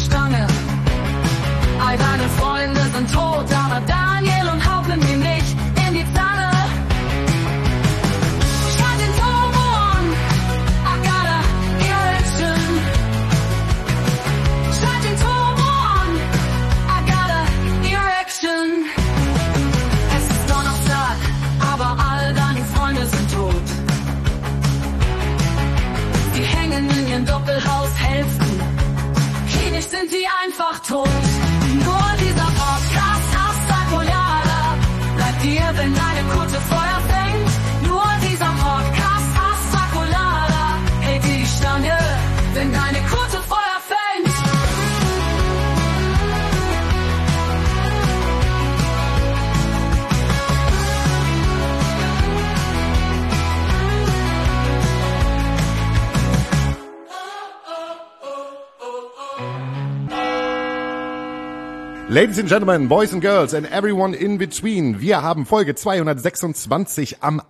Stange. All deine Freunde sind tot, aber Daniel und Haupt nimmt ihn nicht in die Zange. Schalt den Turbo on, I got a erection. Schalt den Turbo on, I got a erection. Es ist Donnerstag, aber all deine Freunde sind tot. Die hängen in ihren Doppelhaushälften. Klinisch sind die einfach tot. Nur dieser Podcast Hastakolada bleibt dir, wenn deine Kutte Feuer fängt. Nur dieser Podcast Hastakolada hält dir die Stange, wenn deine Kutte Feuer fängt. Ladies and Gentlemen, Boys and Girls and everyone in between. Wir haben Folge 226 am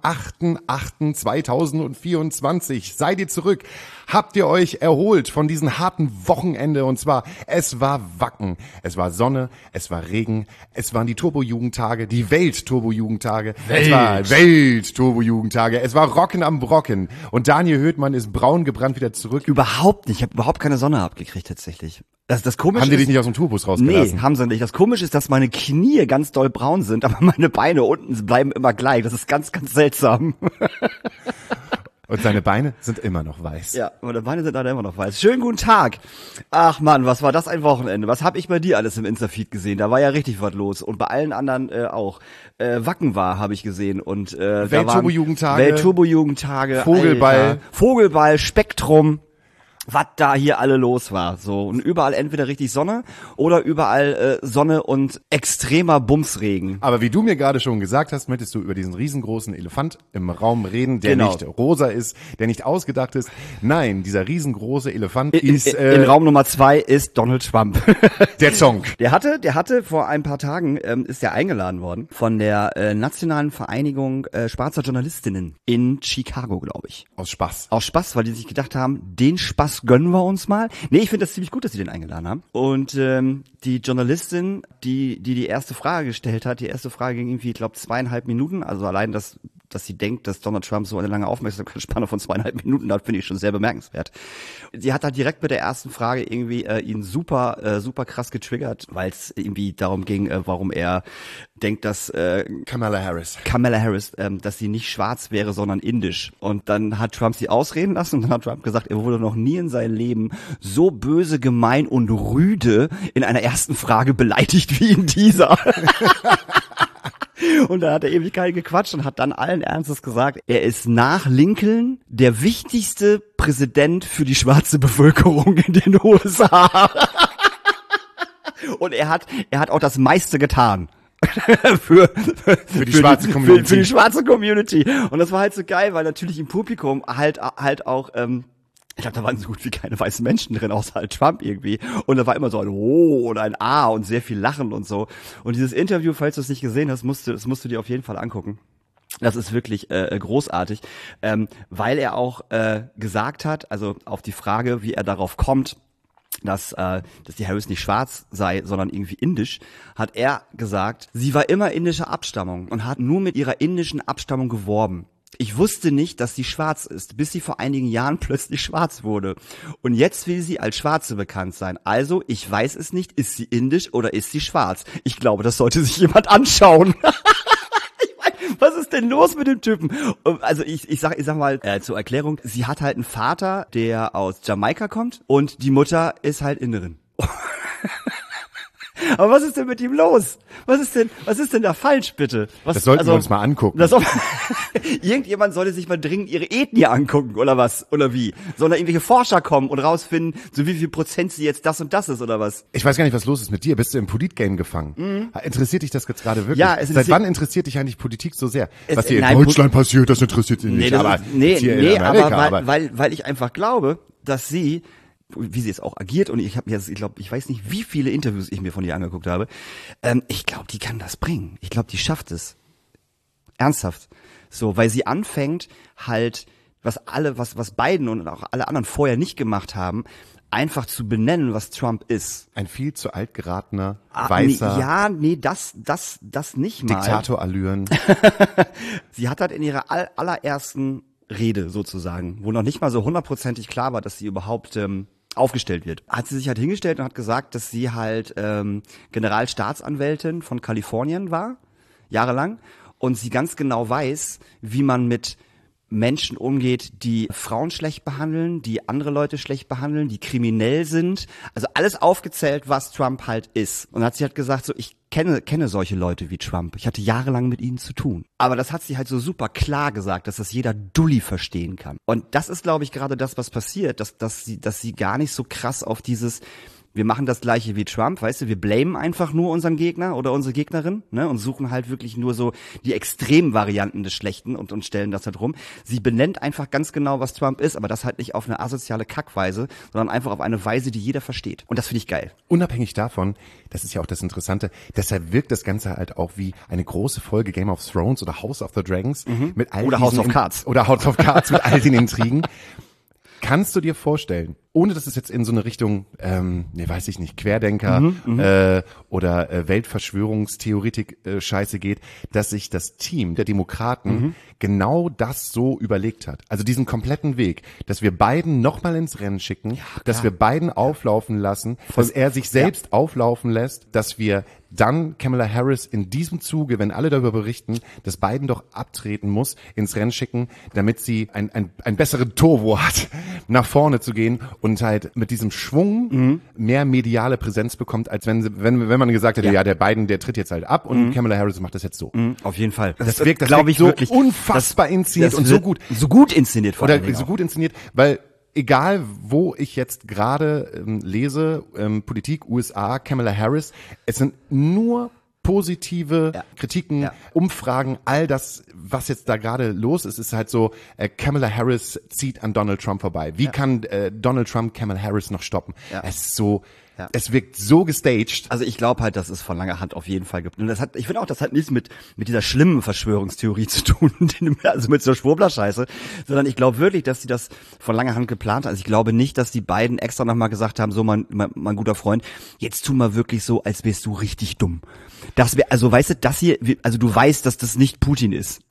8.8.2024. Seid ihr zurück? Habt ihr euch erholt von diesem harten Wochenende? Und zwar, es war Wacken, es war Sonne, es war Regen, es waren die Turbo-Jugendtage, die Welt-Turbo-Jugendtage. Es war Welt-Turbo-Jugendtage, es war Rocken am Brocken. Und Daniel Höhtmann ist braun gebrannt wieder zurück. Überhaupt nicht, ich habe überhaupt keine Sonne abgekriegt tatsächlich. Das Komische haben die ist, dich nicht aus dem Tourbus rausgelassen? Nee, haben sie nicht. Das Komische ist, dass meine Knie ganz doll braun sind, aber meine Beine unten bleiben immer gleich. Das ist ganz, ganz seltsam. Und seine Beine sind immer noch weiß. Ja, meine Beine sind leider immer noch weiß. Schönen guten Tag. Ach Mann, was war das ein Wochenende? Was habe ich bei dir alles im Insta-Feed gesehen? Da war ja richtig was los. Und bei allen anderen auch. Wacken war, habe ich gesehen. Und Welt-Turbo-Jugendtage. Welt-Turbo-Jugendtage. Vogelball. Alter. Vogelball, Spektrum. Was da hier alle los war. So, und überall entweder richtig Sonne oder überall Sonne und extremer Bumsregen. Aber wie du mir gerade schon gesagt hast, möchtest du über diesen riesengroßen Elefant im Raum reden, der nicht rosa ist, der nicht ausgedacht ist. Nein, dieser riesengroße Elefant ist in Raum Nummer 2 ist Donald Trump. Der Zonk. Der hatte vor ein paar Tagen ist der eingeladen worden von der Nationalen Vereinigung schwarzer Journalistinnen in Chicago, glaube ich. Aus Spaß. Aus Spaß, weil die sich gedacht haben, den Spaß gönnen wir uns mal. Nee, ich finde das ziemlich gut, dass sie den eingeladen haben. Und die Journalistin, die erste Frage gestellt hat, die erste Frage ging irgendwie, ich glaube, 2,5 Minuten. Also allein, dass sie denkt, dass Donald Trump so eine lange Aufmerksamkeitsspanne von 2,5 Minuten hat, finde ich schon sehr bemerkenswert. Sie hat halt direkt mit der ersten Frage irgendwie ihn super krass getriggert, weil es irgendwie darum ging, warum er denkt, dass Kamala Harris, dass sie nicht schwarz wäre, sondern indisch. Und dann hat Trump sie ausreden lassen und dann hat Trump gesagt, er wurde noch nie in seinem Leben so böse, gemein und rüde in einer ersten Frage beleidigt wie in dieser. Und da hat er Ewigkeit gequatscht und hat dann allen Ernstes gesagt, er ist nach Lincoln der wichtigste Präsident für die schwarze Bevölkerung in den USA. Und er hat auch das meiste getan. für die schwarze Community. Für die schwarze Community. Und das war halt so geil, weil natürlich im Publikum halt auch, ich glaube, da waren so gut wie keine weißen Menschen drin, außer halt Trump irgendwie. Und da war immer so ein Oh und ein Ah und sehr viel Lachen und so. Und dieses Interview, falls du es nicht gesehen hast, musst du dir auf jeden Fall angucken. Das ist wirklich großartig, weil er auch gesagt hat, also auf die Frage, wie er darauf kommt, dass die Harris nicht schwarz sei, sondern irgendwie indisch, hat er gesagt, sie war immer indischer Abstammung und hat nur mit ihrer indischen Abstammung geworben. Ich wusste nicht, dass sie schwarz ist, bis sie vor einigen Jahren plötzlich schwarz wurde. Und jetzt will sie als Schwarze bekannt sein. Also, ich weiß es nicht, ist sie indisch oder ist sie schwarz? Ich glaube, das sollte sich jemand anschauen. Was ist denn los mit dem Typen? Also ich sag mal zur Erklärung, sie hat halt einen Vater, der aus Jamaika kommt und die Mutter ist halt Inderin. Aber was ist denn mit ihm los? Was ist denn da falsch, bitte? Das sollten wir uns mal angucken. Irgendjemand sollte sich mal dringend ihre Ethnie angucken, oder was? Oder wie? Sollen da irgendwelche Forscher kommen und rausfinden, so wie viel Prozent sie jetzt das und das ist, oder was? Ich weiß gar nicht, was los ist mit dir. Bist du im Politgame gefangen? Mhm. Interessiert dich das jetzt gerade wirklich? Ja, Seit wann interessiert dich eigentlich Politik so sehr? Was hier in Deutschland passiert, das interessiert dich nicht. Aber weil ich einfach glaube, dass sie, wie sie jetzt auch agiert, und ich weiß nicht, wie viele Interviews ich mir von ihr angeguckt habe. Ich glaube, die kann das bringen. Ich glaube, die schafft es. Ernsthaft. So, weil sie anfängt halt, was Biden und auch alle anderen vorher nicht gemacht haben, einfach zu benennen, was Trump ist. Ein viel zu alt geratener, weißer... Das nicht mal. Diktatorallüren. Sie hat halt in ihrer allerersten Rede sozusagen, wo noch nicht mal so 100%ig klar war, dass sie überhaupt aufgestellt wird, hat sie sich halt hingestellt und hat gesagt, dass sie halt Generalstaatsanwältin von Kalifornien war, jahrelang, und sie ganz genau weiß, wie man mit Menschen umgeht, die Frauen schlecht behandeln, die andere Leute schlecht behandeln, die kriminell sind. Also alles aufgezählt, was Trump halt ist. Und hat sie halt gesagt, so, ich kenne solche Leute wie Trump. Ich hatte jahrelang mit ihnen zu tun. Aber das hat sie halt so super klar gesagt, dass das jeder Dulli verstehen kann. Und das ist, glaube ich, gerade das, was passiert, dass sie gar nicht so krass auf dieses, wir machen das Gleiche wie Trump, weißt du, wir blamen einfach nur unseren Gegner oder unsere Gegnerin, ne, und suchen halt wirklich nur so die Extremvarianten des Schlechten und stellen das halt rum. Sie benennt einfach ganz genau, was Trump ist, aber das halt nicht auf eine asoziale Kackweise, sondern einfach auf eine Weise, die jeder versteht. Und das finde ich geil. Unabhängig davon, das ist ja auch das Interessante, deshalb wirkt das Ganze halt auch wie eine große Folge Game of Thrones oder House of the Dragons mit all oder House of Cards. Oder House of Cards mit all den Intrigen. Kannst du dir vorstellen, ohne dass es jetzt in so eine Richtung, weiß ich nicht, Querdenker oder Weltverschwörungstheoretik Scheiße geht, dass sich das Team der Demokraten genau das so überlegt hat? Also diesen kompletten Weg, dass wir Biden nochmal ins Rennen schicken, dass wir Biden auflaufen lassen, dass er sich selbst auflaufen lässt, dass wir dann Kamala Harris in diesem Zuge, wenn alle darüber berichten, dass Biden doch abtreten muss, ins Rennen schicken, damit sie ein besseren Turbo hat, nach vorne zu gehen und halt mit diesem Schwung mehr mediale Präsenz bekommt, als wenn man gesagt hätte, ja, der Biden, der tritt jetzt halt ab und Kamala Harris macht das jetzt so. Auf jeden Fall. Das wirkt, glaube ich, so wirklich unfassbar inszeniert und so gut. So gut inszeniert vor allem. Oder so gut inszeniert, weil egal, wo ich jetzt gerade lese, Politik, USA, Kamala Harris, es sind nur positive Kritiken, Umfragen, all das, was jetzt da gerade los ist, ist halt so, Kamala Harris zieht an Donald Trump vorbei. Wie kann Donald Trump Kamala Harris noch stoppen? Es ist so, es wirkt so gestaged. Also ich glaube halt, das ist von langer Hand auf jeden Fall gibt. Und ich finde auch, das hat nichts mit dieser schlimmen Verschwörungstheorie zu tun, also mit so Schwurbler-Scheiße, sondern ich glaube wirklich, dass sie das von langer Hand geplant haben. Also ich glaube nicht, dass die beiden extra nochmal gesagt haben, so mein guter Freund, jetzt tu mal wirklich so, als wärst du richtig dumm. Das wäre, also weißt du, das hier, also du weißt, dass das nicht Putin ist.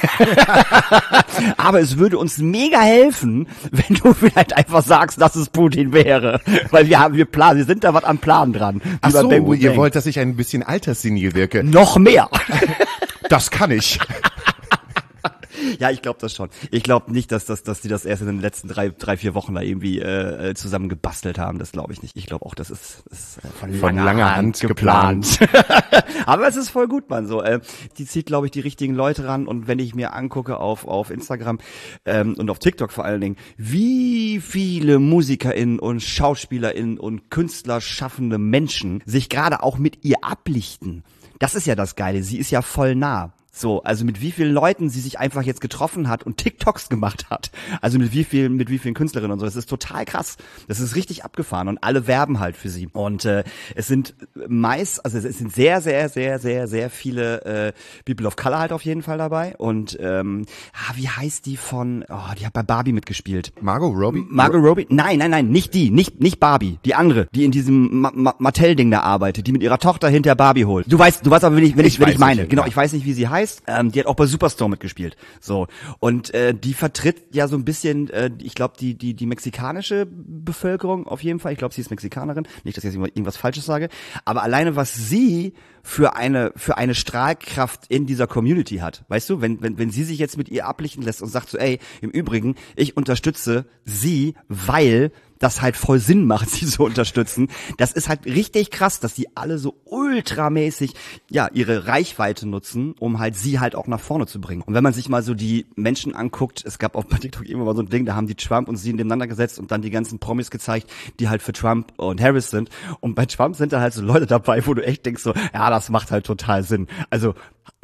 Aber es würde uns mega helfen, wenn du vielleicht einfach sagst, dass es Putin wäre. Weil wir sind da was am Plan dran. Ach so, ihr wollt, dass ich ein bisschen alterssenil wirke. Noch mehr. Das kann ich. Ja, ich glaube das schon. Ich glaube nicht, dass die das erst in den letzten 3-4 Wochen da irgendwie zusammen gebastelt haben. Das glaube ich nicht. Ich glaube auch, das ist von langer Hand geplant. Aber es ist voll gut, Mann. So, die zieht, glaube ich, die richtigen Leute ran. Und wenn ich mir angucke auf Instagram und auf TikTok vor allen Dingen, wie viele MusikerInnen und SchauspielerInnen und Künstler schaffende Menschen sich gerade auch mit ihr ablichten. Das ist ja das Geile. Sie ist ja voll nah. So, also mit wie vielen Leuten sie sich einfach jetzt getroffen hat und TikToks gemacht hat. Also mit wie vielen Künstlerinnen und so. Das ist total krass. Das ist richtig abgefahren und alle werben halt für sie. Und es sind sehr, sehr, sehr, sehr, sehr viele People of Color halt auf jeden Fall dabei. Und wie heißt die die hat bei Barbie mitgespielt. Margot Robbie? Margot Robbie? Nein, nicht die, nicht Barbie, die andere, die in diesem Mattel-Ding da arbeitet, die mit ihrer Tochter hinter Barbie holt. Du weißt aber, wenn ich meine. Genau, ich weiß nicht, wie sie heißt. Die hat auch bei Superstore mitgespielt. So. Und die vertritt ja so ein bisschen, ich glaube, die mexikanische Bevölkerung auf jeden Fall. Ich glaube, sie ist Mexikanerin. Nicht, dass ich jetzt irgendwas Falsches sage. Aber alleine, was sie für eine Strahlkraft in dieser Community hat. Weißt du, wenn sie sich jetzt mit ihr ablichten lässt und sagt so, ey, im Übrigen, ich unterstütze sie, weil das halt voll Sinn macht, sie zu unterstützen. Das ist halt richtig krass, dass die alle so ultramäßig, ihre Reichweite nutzen, um halt sie halt auch nach vorne zu bringen. Und wenn man sich mal so die Menschen anguckt, es gab auch bei TikTok immer mal so ein Ding, da haben die Trump und sie nebeneinander gesetzt und dann die ganzen Promis gezeigt, die halt für Trump und Harris sind. Und bei Trump sind da halt so Leute dabei, wo du echt denkst so, ja, das macht halt total Sinn. Also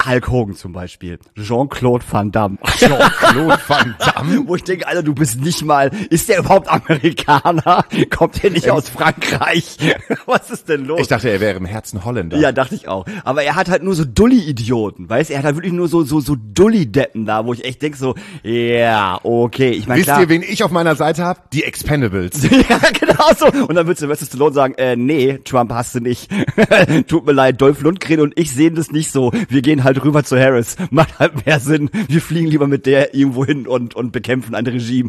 Hulk Hogan zum Beispiel. Jean-Claude Van Damme. Jean-Claude Van Damme? Wo ich denke, Alter, du bist nicht mal, ist der überhaupt Amerikaner? Kommt der nicht aus Frankreich? Was ist denn los? Ich dachte, er wäre im Herzen Holländer. Ja, dachte ich auch. Aber er hat halt nur so Dulli-Idioten, weißt? Er hat halt wirklich nur so Dulli-Deppen da, wo ich echt denke so, ja, okay. Ich meine, wisst ihr, wen ich auf meiner Seite habe? Die Expendables. Ja, genau so. Und dann wird Sylvester Stallone sagen, nee, Trump hast du nicht. Tut mir leid, Dolph Lundgren und ich sehen das nicht so. Wir gehen halt rüber zu Harris. Macht halt mehr Sinn. Wir fliegen lieber mit der irgendwo hin und bekämpfen ein Regime.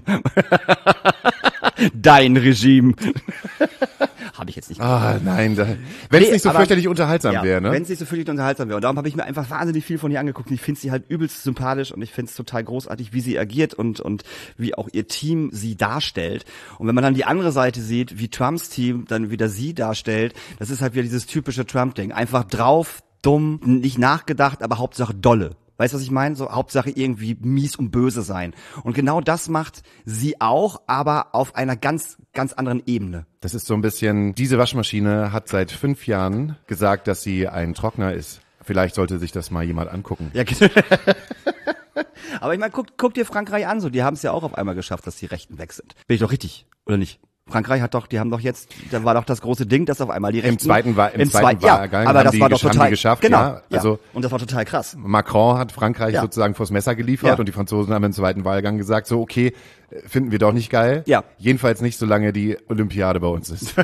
Dein Regime. Habe ich jetzt nicht gesagt. Ah, nein. Wenn es nicht so fürchterlich unterhaltsam wäre, ne? Wenn es nicht so fürchterlich unterhaltsam wäre. Und darum habe ich mir einfach wahnsinnig viel von ihr angeguckt. Und ich finde sie halt übelst sympathisch und ich finde es total großartig, wie sie agiert und wie auch ihr Team sie darstellt. Und wenn man dann die andere Seite sieht, wie Trumps Team dann wieder sie darstellt, das ist halt wieder dieses typische Trump-Ding. Einfach drauf, dumm, nicht nachgedacht, aber Hauptsache dolle. Weißt du, was ich meine? So Hauptsache irgendwie mies und böse sein. Und genau das macht sie auch, aber auf einer ganz, ganz anderen Ebene. Das ist so ein bisschen, diese Waschmaschine hat seit 5 Jahren gesagt, dass sie ein Trockner ist. Vielleicht sollte sich das mal jemand angucken. Ja, aber ich meine, guck dir Frankreich an, so, die haben es ja auch auf einmal geschafft, dass die Rechten weg sind. Bin ich doch richtig, oder nicht? Frankreich die haben doch jetzt, da war doch das große Ding, dass auf einmal die Rechten... Im zweiten Wahlgang aber das war doch total, geschafft, genau, ja. Also, und das war total krass. Macron hat Frankreich sozusagen vors Messer geliefert und die Franzosen haben im zweiten Wahlgang gesagt, so okay, finden wir doch nicht geil. Ja. Jedenfalls nicht, solange die Olympiade bei uns ist.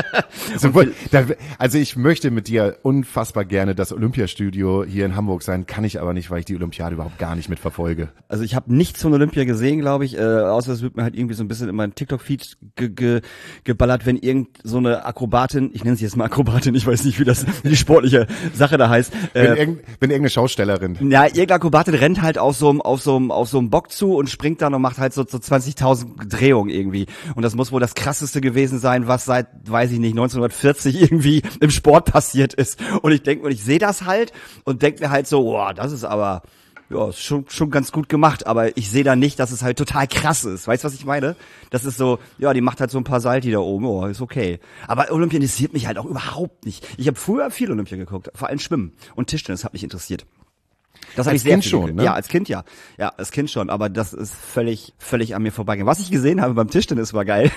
Also ich möchte mit dir unfassbar gerne das Olympiastudio hier in Hamburg sein, kann ich aber nicht, weil ich die Olympiade überhaupt gar nicht mitverfolge. Also ich habe nichts von Olympia gesehen, glaube ich, außer es wird mir halt irgendwie so ein bisschen in meinen TikTok-Feed geballert, wenn irgend so eine Akrobatin, ich nenne sie jetzt mal Akrobatin, ich weiß nicht, wie die sportliche Sache da heißt. Wenn irgendeine Schaustellerin. Ja, irgendeine Akrobatin rennt halt auf so einem Bock zu und springt dann und macht halt so 20.000 Drehungen irgendwie. Und das muss wohl das Krasseste gewesen sein, was seit, weiß ich nicht, 1940 irgendwie im Sport passiert ist. Und ich denke, und ich sehe das halt und denke mir halt so, boah, das ist aber, ja, ist schon ganz gut gemacht, aber ich sehe da nicht, dass es halt total krass ist. Weißt du, was ich meine? Das ist so, ja, die macht halt so ein paar Salti da oben, oh, ist okay. Aber Olympia interessiert mich halt auch überhaupt nicht. Ich habe früher viel Olympia geguckt, vor allem Schwimmen und Tischtennis hat mich interessiert. Das habe ich sehr Kind schon, ne? Ja, als Kind ja. Ja, als Kind schon, aber das ist völlig an mir vorbeigegangen. Was ich gesehen habe beim Tischtennis war geil.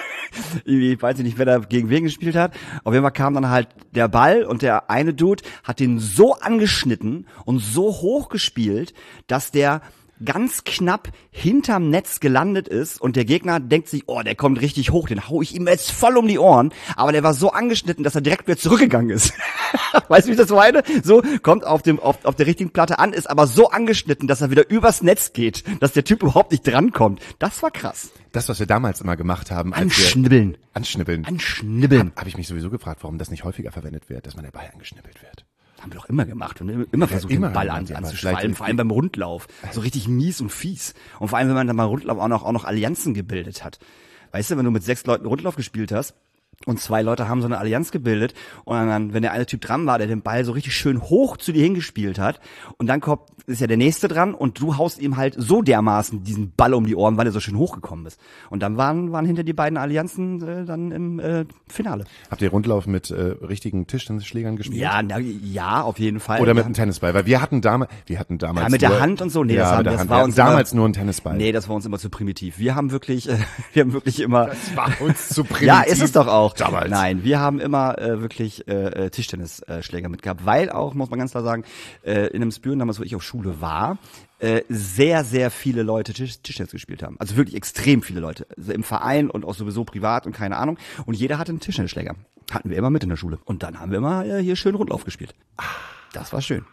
Ich weiß nicht, wer da gegen wen gespielt hat. Auf jeden Fall kam dann halt der Ball und der eine Dude hat den so angeschnitten und so hoch gespielt, dass der ganz knapp hinterm Netz gelandet ist und der Gegner denkt sich, oh, der kommt richtig hoch, den hau ich ihm jetzt voll um die Ohren, aber der war so angeschnitten, dass er direkt wieder zurückgegangen ist. Weißt du, wie ich das meine? So, kommt auf der richtigen Platte an, ist aber so angeschnitten, dass er wieder übers Netz geht, dass der Typ überhaupt nicht drankommt. Das war krass. Das, was wir damals immer gemacht haben. Anschnibbeln. Anschnibbeln. Hab ich mich sowieso gefragt, warum das nicht häufiger verwendet wird, dass man der Ball angeschnibbelt wird. Haben wir doch immer gemacht und immer versucht, den Ball anzuschwallen, vor allem beim Rundlauf. So richtig mies und fies. Und vor allem, wenn man dann beim Rundlauf auch noch Allianzen gebildet hat. Weißt du, wenn du mit 6 Leuten Rundlauf gespielt hast und 2 Leute haben so eine Allianz gebildet und dann, wenn der eine Typ dran war, der den Ball so richtig schön hoch zu dir hingespielt hat und dann ist ja der nächste dran und du haust ihm halt so dermaßen diesen Ball um die Ohren, weil er so schön hochgekommen ist. Und dann waren hinter die beiden Allianzen dann im Finale. Habt ihr Rundlauf mit richtigen Tischtennisschlägern gespielt? Ja, auf jeden Fall. Oder mit einem Tennisball? Weil wir hatten damals ja, mit der Hand und so. Nee, ja, das war uns damals nur ein Tennisball. Nee, das war uns immer zu primitiv. Wir haben wirklich immer. Das war uns zu primitiv. Ja, ist es doch auch. Damals. Nein, wir haben immer wirklich Tischtennisschläger mitgehabt, weil auch, muss man ganz klar sagen, in einem Spüren damals, wo ich auf Schule war, sehr, sehr viele Leute Tischtennis gespielt haben. Also wirklich extrem viele Leute. Also im Verein und auch sowieso privat und keine Ahnung. Und jeder hatte einen Tischtennisschläger. Hatten wir immer mit in der Schule. Und dann haben wir immer hier schön Rundlauf gespielt. Das war schön.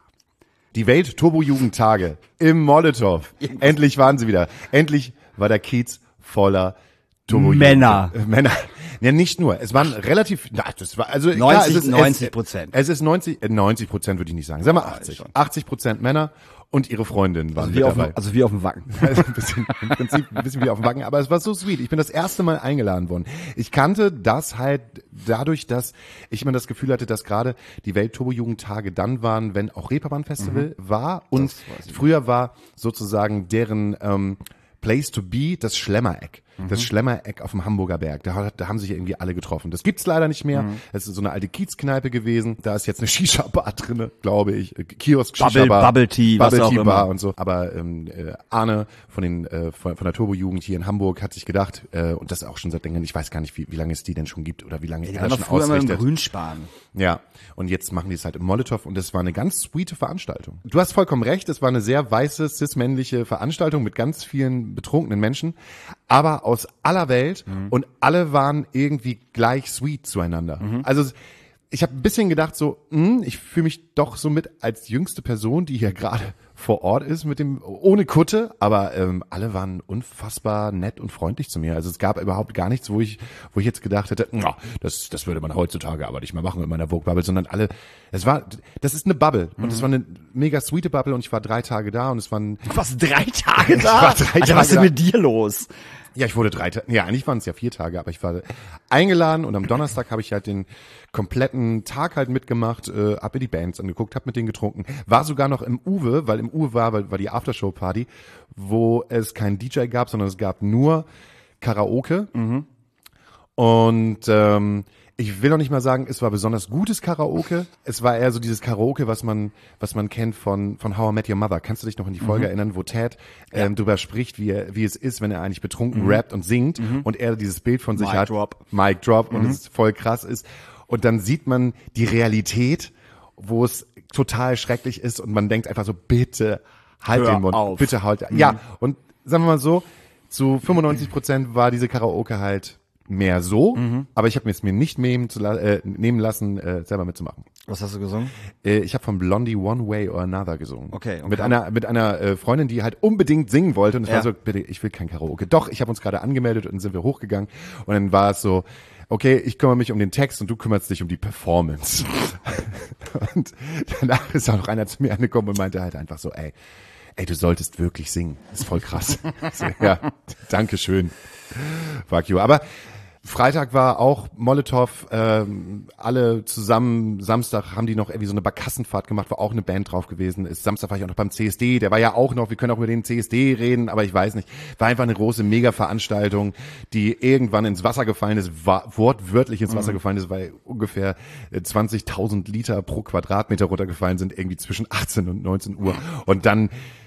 Die Welt-Turbo-Jugendtage im Molotow. Endlich waren sie wieder. Endlich war der Kiez voller Männer. Männer. Ja, nicht nur. Es waren relativ, das war, also 90%. Es ist 90% würde ich nicht sagen. Sagen wir 80. 80% Männer und ihre Freundinnen waren mit dabei. Also wie auf dem Wacken. Also im Prinzip ein bisschen wie auf dem Wacken, aber es war so sweet. Ich bin das erste Mal eingeladen worden. Ich kannte das halt dadurch, dass ich immer das Gefühl hatte, dass gerade die Welt-Turbo-Jugendtage dann waren, wenn auch Reeperbahn-Festival war und früher war sozusagen deren Place to be das Schlemmereck. das Schlemmereck auf dem Hamburger Berg. Da haben sich irgendwie alle getroffen. Das gibt's leider nicht mehr. Es ist so eine alte Kiezkneipe gewesen. Da ist jetzt eine Shisha-Bar drinne, glaube ich. Kiosk, Shisha-Bar. Bubble Tea, was auch immer. Bar und so. Aber Arne von der Turbo-Jugend hier in Hamburg hat sich gedacht, und das auch schon seit länger, ich weiß gar nicht, wie lange es die denn schon gibt oder wie lange er das schon ausrichtet. Immer im Grünspan. Ja, und jetzt machen die es halt im Molotow und das war eine ganz sweete Veranstaltung. Du hast vollkommen recht, es war eine sehr weiße, cis-männliche Veranstaltung mit ganz vielen betrunkenen Menschen, aber aus aller Welt und alle waren irgendwie gleich sweet zueinander. Also ich habe ein bisschen gedacht so, ich fühle mich doch so mit als jüngste Person, die hier gerade vor Ort ist mit dem, ohne Kutte, aber alle waren unfassbar nett und freundlich zu mir. Also es gab überhaupt gar nichts, wo ich jetzt gedacht hätte, das würde man heutzutage aber nicht mehr machen in meiner Vogue-Bubble, sondern das ist eine Bubble und es war eine mega sweete Bubble und ich war 3 Tage da und es waren... Du warst 3 Tage da? Alter, was ist denn mit dir los? Ja, ich wurde 3 Tage, ja, eigentlich waren es ja 4 Tage, aber ich war eingeladen und am Donnerstag habe ich halt den kompletten Tag halt mitgemacht, hab mir die Bands angeguckt, hab mit denen getrunken, war sogar noch im Uwe, weil im Uwe war die Aftershow-Party, wo es keinen DJ gab, sondern es gab nur Karaoke und ich will noch nicht mal sagen, es war besonders gutes Karaoke. Es war eher so dieses Karaoke, was man kennt von How I Met Your Mother. Kannst du dich noch an die Folge erinnern, wo Ted drüber spricht, wie es ist, wenn er eigentlich betrunken rappt und singt und er dieses Bild von sich Mic hat. Drop. Mic Drop und es voll krass ist. Und dann sieht man die Realität, wo es total schrecklich ist und man denkt einfach so, bitte halt Hör den Mund. auf. Bitte halt. Ja, und sagen wir mal so, zu 95% war diese Karaoke halt mehr so, aber ich habe mir nicht nehmen lassen, selber mitzumachen. Was hast du gesungen? Ich habe von Blondie One Way or Another gesungen. Okay. Mit einer Freundin, die halt unbedingt singen wollte und es war so, bitte, ich will kein Karaoke. Doch, ich habe uns gerade angemeldet und dann sind wir hochgegangen und dann war es so, okay, ich kümmere mich um den Text und du kümmerst dich um die Performance. Und danach ist auch noch einer zu mir angekommen und meinte halt einfach so, ey, du solltest wirklich singen. Das ist voll krass. So, ja, danke schön. Fuck you. Aber Freitag war auch Molotow, alle zusammen, Samstag haben die noch irgendwie so eine Barkassenfahrt gemacht, wo auch eine Band drauf gewesen ist. Samstag war ich auch noch beim CSD, der war ja auch noch, wir können auch über den CSD reden, aber ich weiß nicht, war einfach eine große Mega-Veranstaltung, die irgendwann ins Wasser gefallen ist, wortwörtlich ins Wasser gefallen ist, weil ungefähr 20.000 Liter pro Quadratmeter runtergefallen sind, irgendwie zwischen 18 und 19 Uhr. Und dann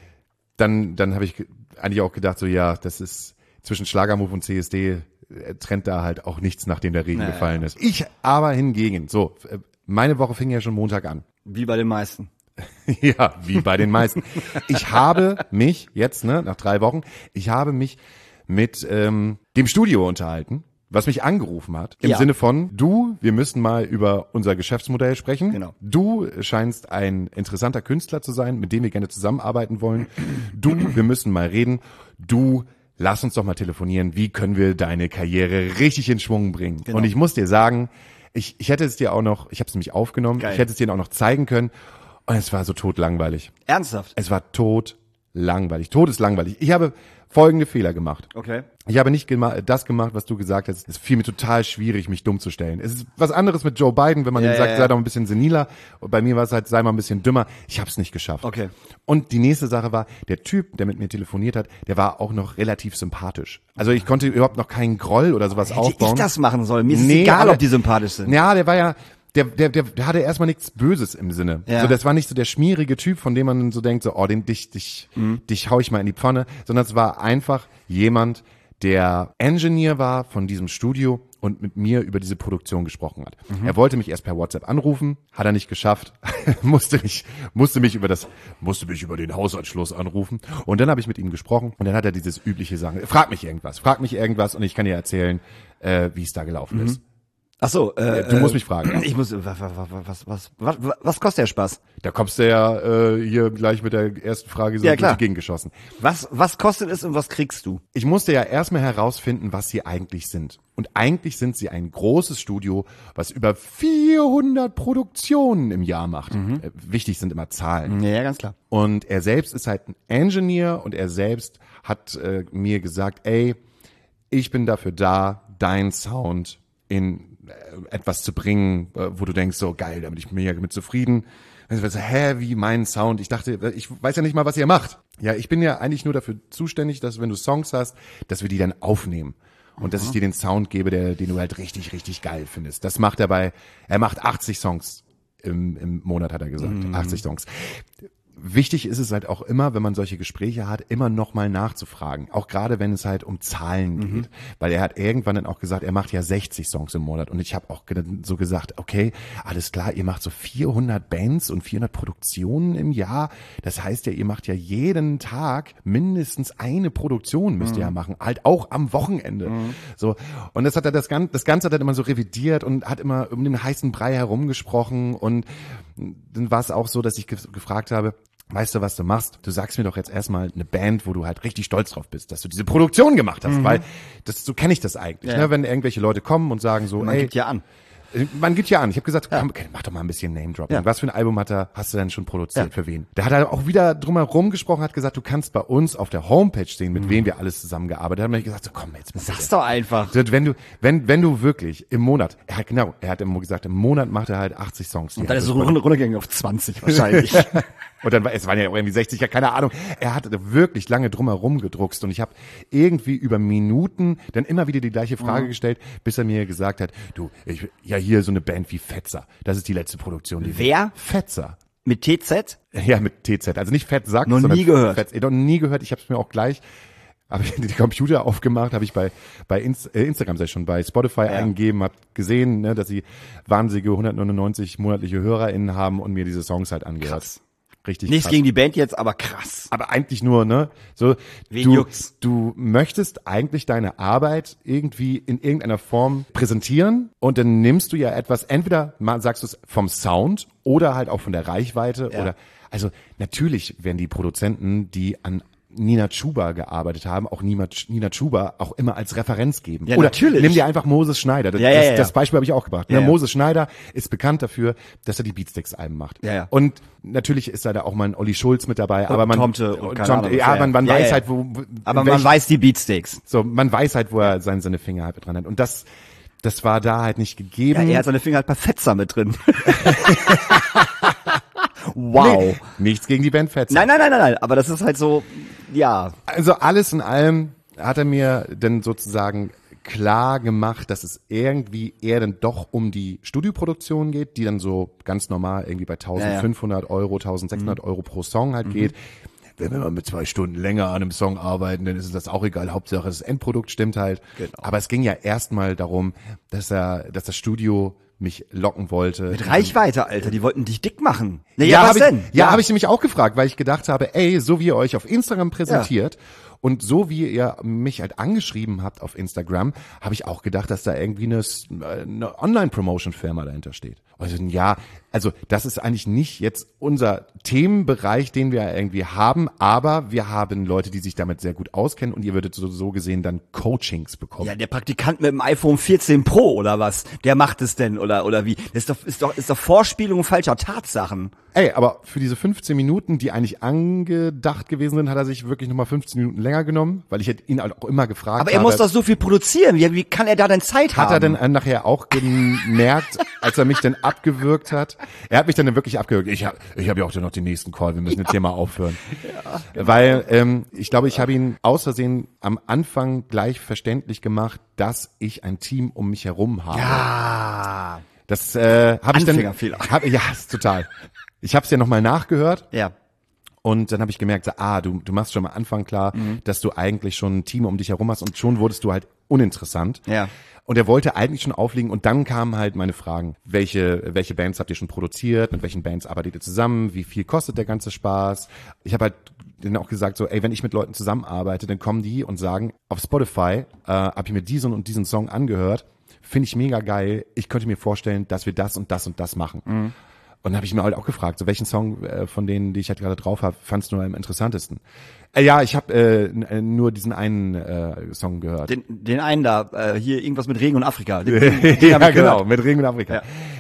habe ich eigentlich auch gedacht, so ja, das ist zwischen Schlagermove und CSD trennt da halt auch nichts, nachdem der Regen gefallen ist. Ich aber hingegen, so, meine Woche fing ja schon Montag an. Wie bei den meisten. Ja, wie bei den meisten. Ich habe mich jetzt, nach 3 Wochen, ich habe mich mit dem Studio unterhalten, was mich angerufen hat, im Sinne von, wir müssen mal über unser Geschäftsmodell sprechen. Genau. Du scheinst ein interessanter Künstler zu sein, mit dem wir gerne zusammenarbeiten wollen. Wir müssen mal reden. Lass uns doch mal telefonieren. Wie können wir deine Karriere richtig in Schwung bringen? Genau. Und ich muss dir sagen, ich hätte es dir auch noch, ich habe es nämlich aufgenommen, Ich hätte es dir auch noch zeigen können. Und es war so totlangweilig. Ernsthaft? Es war totlangweilig. Todeslangweilig. Ich habe folgende Fehler gemacht. Okay. Ich habe nicht das gemacht, was du gesagt hast. Es fiel mir total schwierig, mich dumm zu stellen. Es ist was anderes mit Joe Biden, wenn man ihm sagt, sei doch ein bisschen seniler. Und bei mir war es halt, sei mal ein bisschen dümmer. Ich habe es nicht geschafft. Okay. Und die nächste Sache war, der Typ, der mit mir telefoniert hat, der war auch noch relativ sympathisch. Also ich konnte überhaupt noch keinen Groll oder sowas aufbauen. Hätte ich das machen sollen? Mir ist es egal, ob die sympathisch sind. Ja, der war ja... Der hatte erstmal nichts Böses im Sinne. Ja. So, das war nicht so der schmierige Typ, von dem man so denkt, so, dich hau ich mal in die Pfanne, sondern es war einfach jemand, der Engineer war von diesem Studio und mit mir über diese Produktion gesprochen hat. Er wollte mich erst per WhatsApp anrufen, hat er nicht geschafft, musste mich über den Hausanschluss anrufen und dann habe ich mit ihm gesprochen und dann hat er dieses übliche Sagen, frag mich irgendwas und ich kann dir erzählen, wie es da gelaufen ist. Ach so, du musst mich fragen. Ja. Ich muss, was kostet der Spaß? Da kommst du ja hier gleich mit der ersten Frage so durch die Gegend geschossen. Was kostet es und was kriegst du? Ich musste ja erstmal herausfinden, was sie eigentlich sind. Und eigentlich sind sie ein großes Studio, was über 400 Produktionen im Jahr macht. Wichtig sind immer Zahlen. Ja, ganz klar. Und er selbst ist halt ein Engineer und er selbst hat mir gesagt, ey, ich bin dafür da, deinen Sound in etwas zu bringen, wo du denkst, so geil, da bin ich mega mit zufrieden. Und ich so, wie mein Sound? Ich dachte, ich weiß ja nicht mal, was ihr macht. Ja, ich bin ja eigentlich nur dafür zuständig, dass wenn du Songs hast, dass wir die dann aufnehmen. Und dass ich dir den Sound gebe, den du halt richtig, richtig geil findest. Das macht er macht 80 Songs im Monat, hat er gesagt. 80 Songs. Wichtig ist es halt auch immer, wenn man solche Gespräche hat, immer nochmal nachzufragen. Auch gerade, wenn es halt um Zahlen geht. Weil er hat irgendwann dann auch gesagt, er macht ja 60 Songs im Monat. Und ich habe auch so gesagt, okay, alles klar, ihr macht so 400 Bands und 400 Produktionen im Jahr. Das heißt ja, ihr macht ja jeden Tag mindestens eine Produktion müsst ihr ja machen. Halt auch am Wochenende. So. Und das Ganze hat er immer so revidiert und hat immer um den heißen Brei herumgesprochen. Und dann war es auch so, dass ich gefragt habe, weißt du, was du machst? Du sagst mir doch jetzt erstmal eine Band, wo du halt richtig stolz drauf bist, dass du diese Produktion gemacht hast, weil so kenne ich das eigentlich, ne? Wenn irgendwelche Leute kommen und sagen so, man gibt ja an. Man gibt ja an. Ich habe gesagt, komm, mach doch mal ein bisschen Name-Dropping. Ja. Was für ein Album hast du denn schon produziert? Ja. Für wen? Da hat er auch wieder drumherum gesprochen, hat gesagt, du kannst bei uns auf der Homepage sehen, mit wem wir alles zusammengearbeitet haben. Da habe ich gesagt, so komm, jetzt sag's doch einfach. Wenn du wirklich im Monat, er hat immer gesagt, im Monat macht er halt 80 Songs. Und dann ist er so runtergegangen auf 20 wahrscheinlich. Und dann es waren ja irgendwie 60, ja keine Ahnung. Er hat wirklich lange drumherum gedruckst und ich habe irgendwie über Minuten dann immer wieder die gleiche Frage gestellt, bis er mir gesagt hat, hier so eine Band wie Fetzer. Das ist die letzte Produktion. Wer? Fetzer. Mit TZ? Ja, mit TZ. Also nicht Fettsack, sondern nie gehört. Noch nie gehört. Ich habe es mir auch gleich, habe ich den Computer aufgemacht, habe ich bei Instagram sei schon bei Spotify eingegeben, habe gesehen, ne, dass sie wahnsinnige 199 monatliche HörerInnen haben und mir diese Songs halt angehört. Krass. Richtig Nichts krass. gegen die Band jetzt, aber krass. Aber eigentlich nur, ne? So, du möchtest eigentlich deine Arbeit irgendwie in irgendeiner Form präsentieren und dann nimmst du ja etwas, entweder mal sagst du es vom Sound oder halt auch von der Reichweite oder, also natürlich werden die Produzenten, die an Nina Chuba gearbeitet haben, auch Nina Chuba auch immer als Referenz geben. Ja, oder natürlich. Nimm dir einfach Moses Schneider. Das Beispiel habe ich auch gebracht. Ja, Moses Schneider ist bekannt dafür, dass er die Beatsteaks-Alben macht. Ja. Und natürlich ist da auch mal ein Olli Schulz mit dabei, aber man Tomte und keine Ahnung, man weiß halt, wo. Aber man weiß die Beatsteaks. So, man weiß halt, wo er seine Finger halt dran hat. Und das war da halt nicht gegeben. Ja, er hat seine Finger halt bei Fetzer mit drin. Wow. Nee, nichts gegen die Band Fetzer. Nein, aber das ist halt so, ja. Also alles in allem hat er mir dann sozusagen klar gemacht, dass es irgendwie eher dann doch um die Studioproduktion geht, die dann so ganz normal irgendwie bei 1.500 Euro, 1.600 Euro pro Song halt geht. Wenn wir mal mit 2 Stunden länger an einem Song arbeiten, dann ist das auch egal. Hauptsache das Endprodukt stimmt halt. Genau. Aber es ging ja erstmal darum, dass das Studio mich locken wollte. Mit Reichweite, Alter, die wollten dich dick machen. Habe ich nämlich auch gefragt, weil ich gedacht habe, ey, so wie ihr euch auf Instagram präsentiert und so wie ihr mich halt angeschrieben habt auf Instagram, habe ich auch gedacht, dass da irgendwie eine Online-Promotion-Firma dahinter steht. Also das ist eigentlich nicht jetzt unser Themenbereich, den wir irgendwie haben, aber wir haben Leute, die sich damit sehr gut auskennen und ihr würdet so gesehen dann Coachings bekommen. Ja, der Praktikant mit dem iPhone 14 Pro oder was, der macht es denn oder wie? Das ist doch Vorspielung falscher Tatsachen. Ey, aber für diese 15 Minuten, die eigentlich angedacht gewesen sind, hat er sich wirklich nochmal 15 Minuten länger genommen, weil ich hätte ihn auch immer gefragt. Aber er muss doch so viel produzieren. Wie kann er da denn Zeit haben? Hat er denn nachher auch gemerkt, als er mich dann abgewürgt hat? Er hat mich dann wirklich abgewürgt. Ich hab ja auch dann noch den nächsten Call. Wir müssen jetzt hier mal aufhören. Ja, genau. Weil ich glaube, ich habe ihn aus Versehen am Anfang gleich verständlich gemacht, dass ich ein Team um mich herum habe. Ja. Das habe ich dann. Anfängerfehler. Ja, total. Ich habe es ja nochmal nachgehört. Ja. Und dann habe ich gemerkt, du machst schon am Anfang klar, dass du eigentlich schon ein Team um dich herum hast und schon wurdest du halt uninteressant. Ja. Und er wollte eigentlich schon auflegen und dann kamen halt meine Fragen. Welche Bands habt ihr schon produziert? Mit welchen Bands arbeitet ihr zusammen? Wie viel kostet der ganze Spaß? Ich habe halt denen auch gesagt so, ey, wenn ich mit Leuten zusammenarbeite, dann kommen die und sagen, auf Spotify habe ich mir diesen und diesen Song angehört, finde ich mega geil. Ich könnte mir vorstellen, dass wir das und das und das machen. Mhm. Und dann habe ich mir halt auch gefragt, so welchen Song von denen, die ich halt gerade drauf habe, fandst du am interessantesten? Ja, ich habe nur diesen einen Song gehört. Den einen da, hier irgendwas mit Regen und Afrika. Den ja, genau, mit Regen und Afrika. Ja.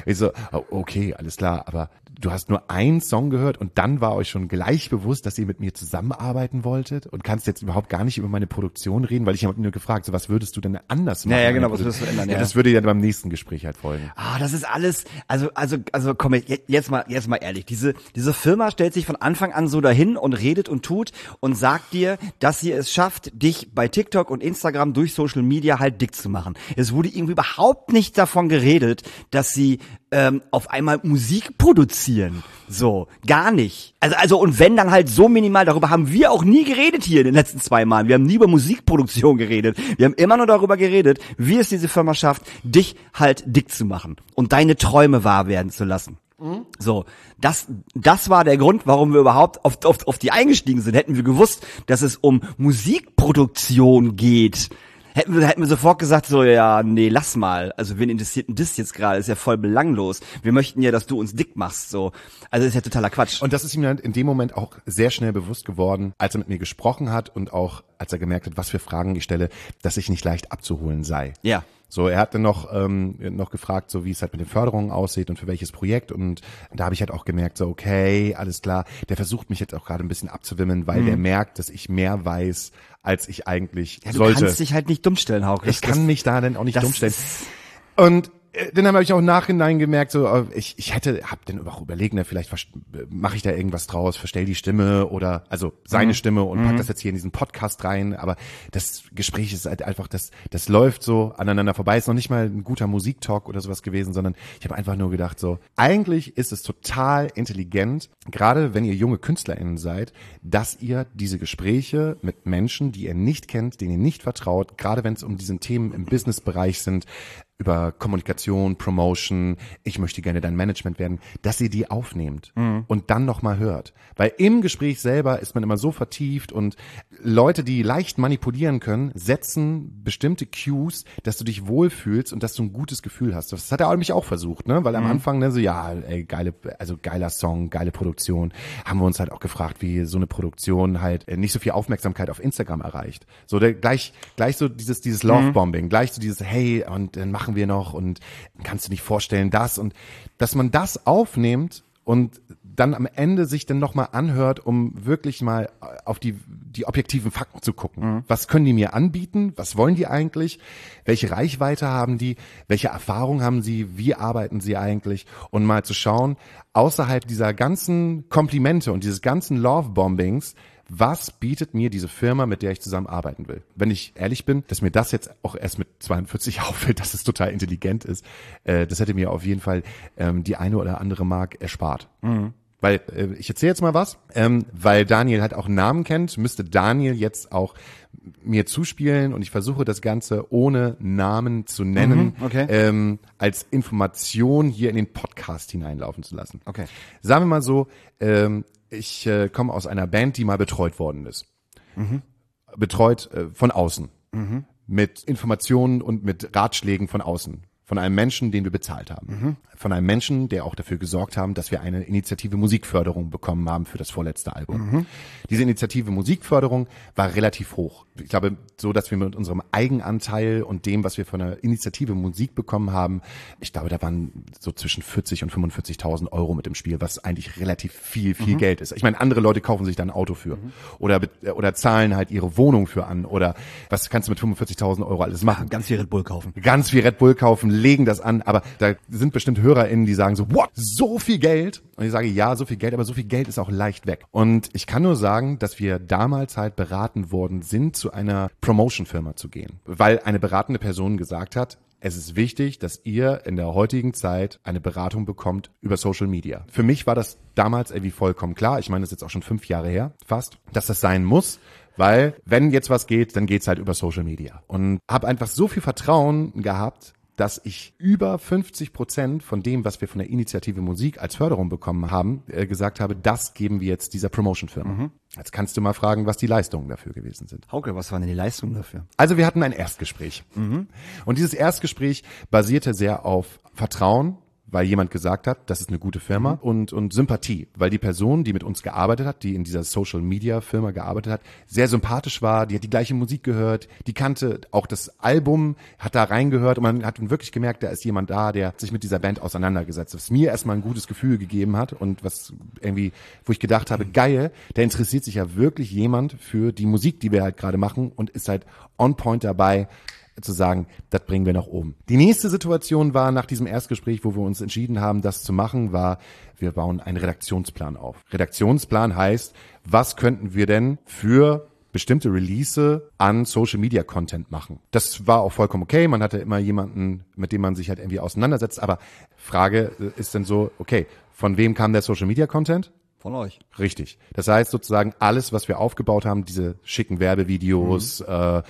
Ich so, okay, alles klar, aber du hast nur einen Song gehört und dann war euch schon gleich bewusst, dass ihr mit mir zusammenarbeiten wolltet und kannst jetzt überhaupt gar nicht über meine Produktion reden, weil ich habe nur gefragt, so was würdest du denn anders machen? Ja, genau, was würdest du ändern? Ja, das würde ja beim nächsten Gespräch halt folgen. Das ist alles, also komm, jetzt mal ehrlich, diese Firma stellt sich von Anfang an so dahin und redet und tut und sagt dir, dass sie es schafft, dich bei TikTok und Instagram durch Social Media halt dick zu machen. Es wurde irgendwie überhaupt nicht davon geredet, dass sie auf einmal Musik produzieren. So, gar nicht. Also und wenn, dann halt so minimal, darüber haben wir auch nie geredet hier in den letzten 2 Mal. Wir haben nie über Musikproduktion geredet. Wir haben immer nur darüber geredet, wie es diese Firma schafft, dich halt dick zu machen und deine Träume wahr werden zu lassen. So, das war der Grund, warum wir überhaupt auf die eingestiegen sind. Hätten wir gewusst, dass es um Musikproduktion geht, hätten wir sofort gesagt, so, ja, nee, lass mal. Also, wen interessiert denn das jetzt gerade? Ist ja voll belanglos. Wir möchten ja, dass du uns dick machst, so. Also, das ist ja totaler Quatsch. Und das ist ihm dann in dem Moment auch sehr schnell bewusst geworden, als er mit mir gesprochen hat und auch, als er gemerkt hat, was für Fragen ich stelle, dass ich nicht leicht abzuholen sei. Ja. So, er hat dann noch gefragt, so wie es halt mit den Förderungen aussieht und für welches Projekt, und da habe ich halt auch gemerkt, so okay, alles klar, der versucht mich jetzt auch gerade ein bisschen abzuwimmeln, weil der merkt, dass ich mehr weiß, als ich eigentlich sollte. Du kannst dich halt nicht dumm stellen, Hauke. Ich kann mich da dann auch nicht dumm stellen. Und dann habe ich auch im Nachhinein gemerkt, so ich hab dann auch überlegt, ne, vielleicht mache ich da irgendwas draus, verstell die Stimme oder also seine Stimme und pack das jetzt hier in diesen Podcast rein. Aber das Gespräch ist halt einfach, das läuft so aneinander vorbei. Ist noch nicht mal ein guter Musiktalk oder sowas gewesen, sondern ich habe einfach nur gedacht, so eigentlich ist es total intelligent, gerade wenn ihr junge KünstlerInnen seid, dass ihr diese Gespräche mit Menschen, die ihr nicht kennt, denen ihr nicht vertraut, gerade wenn es um diese Themen im Businessbereich sind, über Kommunikation, Promotion, ich möchte gerne dein Management werden, dass ihr die aufnehmt und dann nochmal hört. Weil im Gespräch selber ist man immer so vertieft und Leute, die leicht manipulieren können, setzen bestimmte Cues, dass du dich wohlfühlst und dass du ein gutes Gefühl hast. Das hat er mich auch versucht, ne? Weil am Anfang, ne, so, ja, ey, geiler Song, geile Produktion, haben wir uns halt auch gefragt, wie so eine Produktion halt nicht so viel Aufmerksamkeit auf Instagram erreicht. So, gleich so dieses Love-Bombing, gleich so dieses, hey, und dann machen wir noch und kannst du nicht vorstellen, das, und dass man das aufnimmt und dann am Ende sich dann nochmal anhört, um wirklich mal auf die objektiven Fakten zu gucken. Was können die mir anbieten? Was wollen die eigentlich? Welche Reichweite haben die? Welche Erfahrung haben sie? Wie arbeiten sie eigentlich? Und mal zu schauen, außerhalb dieser ganzen Komplimente und dieses ganzen Love-Bombings, was bietet mir diese Firma, mit der ich zusammenarbeiten will? Wenn ich ehrlich bin, dass mir das jetzt auch erst mit 42 auffällt, dass es total intelligent ist, das hätte mir auf jeden Fall die eine oder andere Mark erspart. Weil ich erzähle jetzt mal was, weil Daniel halt auch einen Namen kennt, müsste Daniel jetzt auch mir zuspielen und ich versuche das Ganze ohne Namen zu nennen, okay. Als Information hier in den Podcast hineinlaufen zu lassen. Okay. Sagen wir mal so, ich komme aus einer Band, die mal betreut worden ist. Betreut von außen. Mit Informationen und mit Ratschlägen von außen. Von einem Menschen, den wir bezahlt haben. Von einem Menschen, der auch dafür gesorgt haben, dass wir eine Initiative Musikförderung bekommen haben für das vorletzte Album. Diese Initiative Musikförderung war relativ hoch. Ich glaube, so, dass wir mit unserem Eigenanteil und dem, was wir von der Initiative Musik bekommen haben, ich glaube, da waren so zwischen 40 und 45.000 Euro mit im Spiel, was eigentlich relativ viel Geld ist. Ich meine, andere Leute kaufen sich da ein Auto für oder zahlen halt ihre Wohnung für an oder was kannst du mit 45.000 Euro alles machen? Ganz viel Red Bull kaufen. Ganz viel Red Bull kaufen, legen das an, aber da sind bestimmt HörerInnen, die sagen so, what, so viel Geld? Und ich sage, ja, so viel Geld, aber so viel Geld ist auch leicht weg. Und ich kann nur sagen, dass wir damals halt beraten worden sind, zu einer Promotion-Firma zu gehen. Weil eine beratende Person gesagt hat, es ist wichtig, dass ihr in der heutigen Zeit eine Beratung bekommt über Social Media. Für mich war das damals irgendwie vollkommen klar, ich meine, das ist jetzt auch schon 5 Jahre her, fast, dass das sein muss. Weil, wenn jetzt was geht, dann geht's halt über Social Media. Und habe einfach so viel Vertrauen gehabt, dass ich über 50% von dem, was wir von der Initiative Musik als Förderung bekommen haben, gesagt habe, das geben wir jetzt dieser Promotion-Firma. Jetzt kannst du mal fragen, was die Leistungen dafür gewesen sind. Hauke, was waren denn die Leistungen dafür? Also wir hatten ein Erstgespräch. Und dieses Erstgespräch basierte sehr auf Vertrauen, weil jemand gesagt hat, das ist eine gute Firma und Sympathie, weil die Person, die mit uns gearbeitet hat, die in dieser Social-Media-Firma gearbeitet hat, sehr sympathisch war, die hat die gleiche Musik gehört, die kannte auch das Album, hat da reingehört und man hat wirklich gemerkt, da ist jemand da, der sich mit dieser Band auseinandergesetzt hat, was mir erstmal ein gutes Gefühl gegeben hat und was irgendwie, wo ich gedacht habe, geil, da interessiert sich ja wirklich jemand für die Musik, die wir halt gerade machen und ist halt on point dabei, zu sagen, das bringen wir nach oben. Die nächste Situation war nach diesem Erstgespräch, wo wir uns entschieden haben, das zu machen, war, wir bauen einen Redaktionsplan auf. Redaktionsplan heißt, was könnten wir denn für bestimmte Release an Social Media Content machen. Das war auch vollkommen okay. Man hatte immer jemanden, mit dem man sich halt irgendwie auseinandersetzt. Aber Frage ist dann so, okay, von wem kam der Social Media Content? Von euch. Richtig. Das heißt sozusagen alles, was wir aufgebaut haben, diese schicken Werbevideos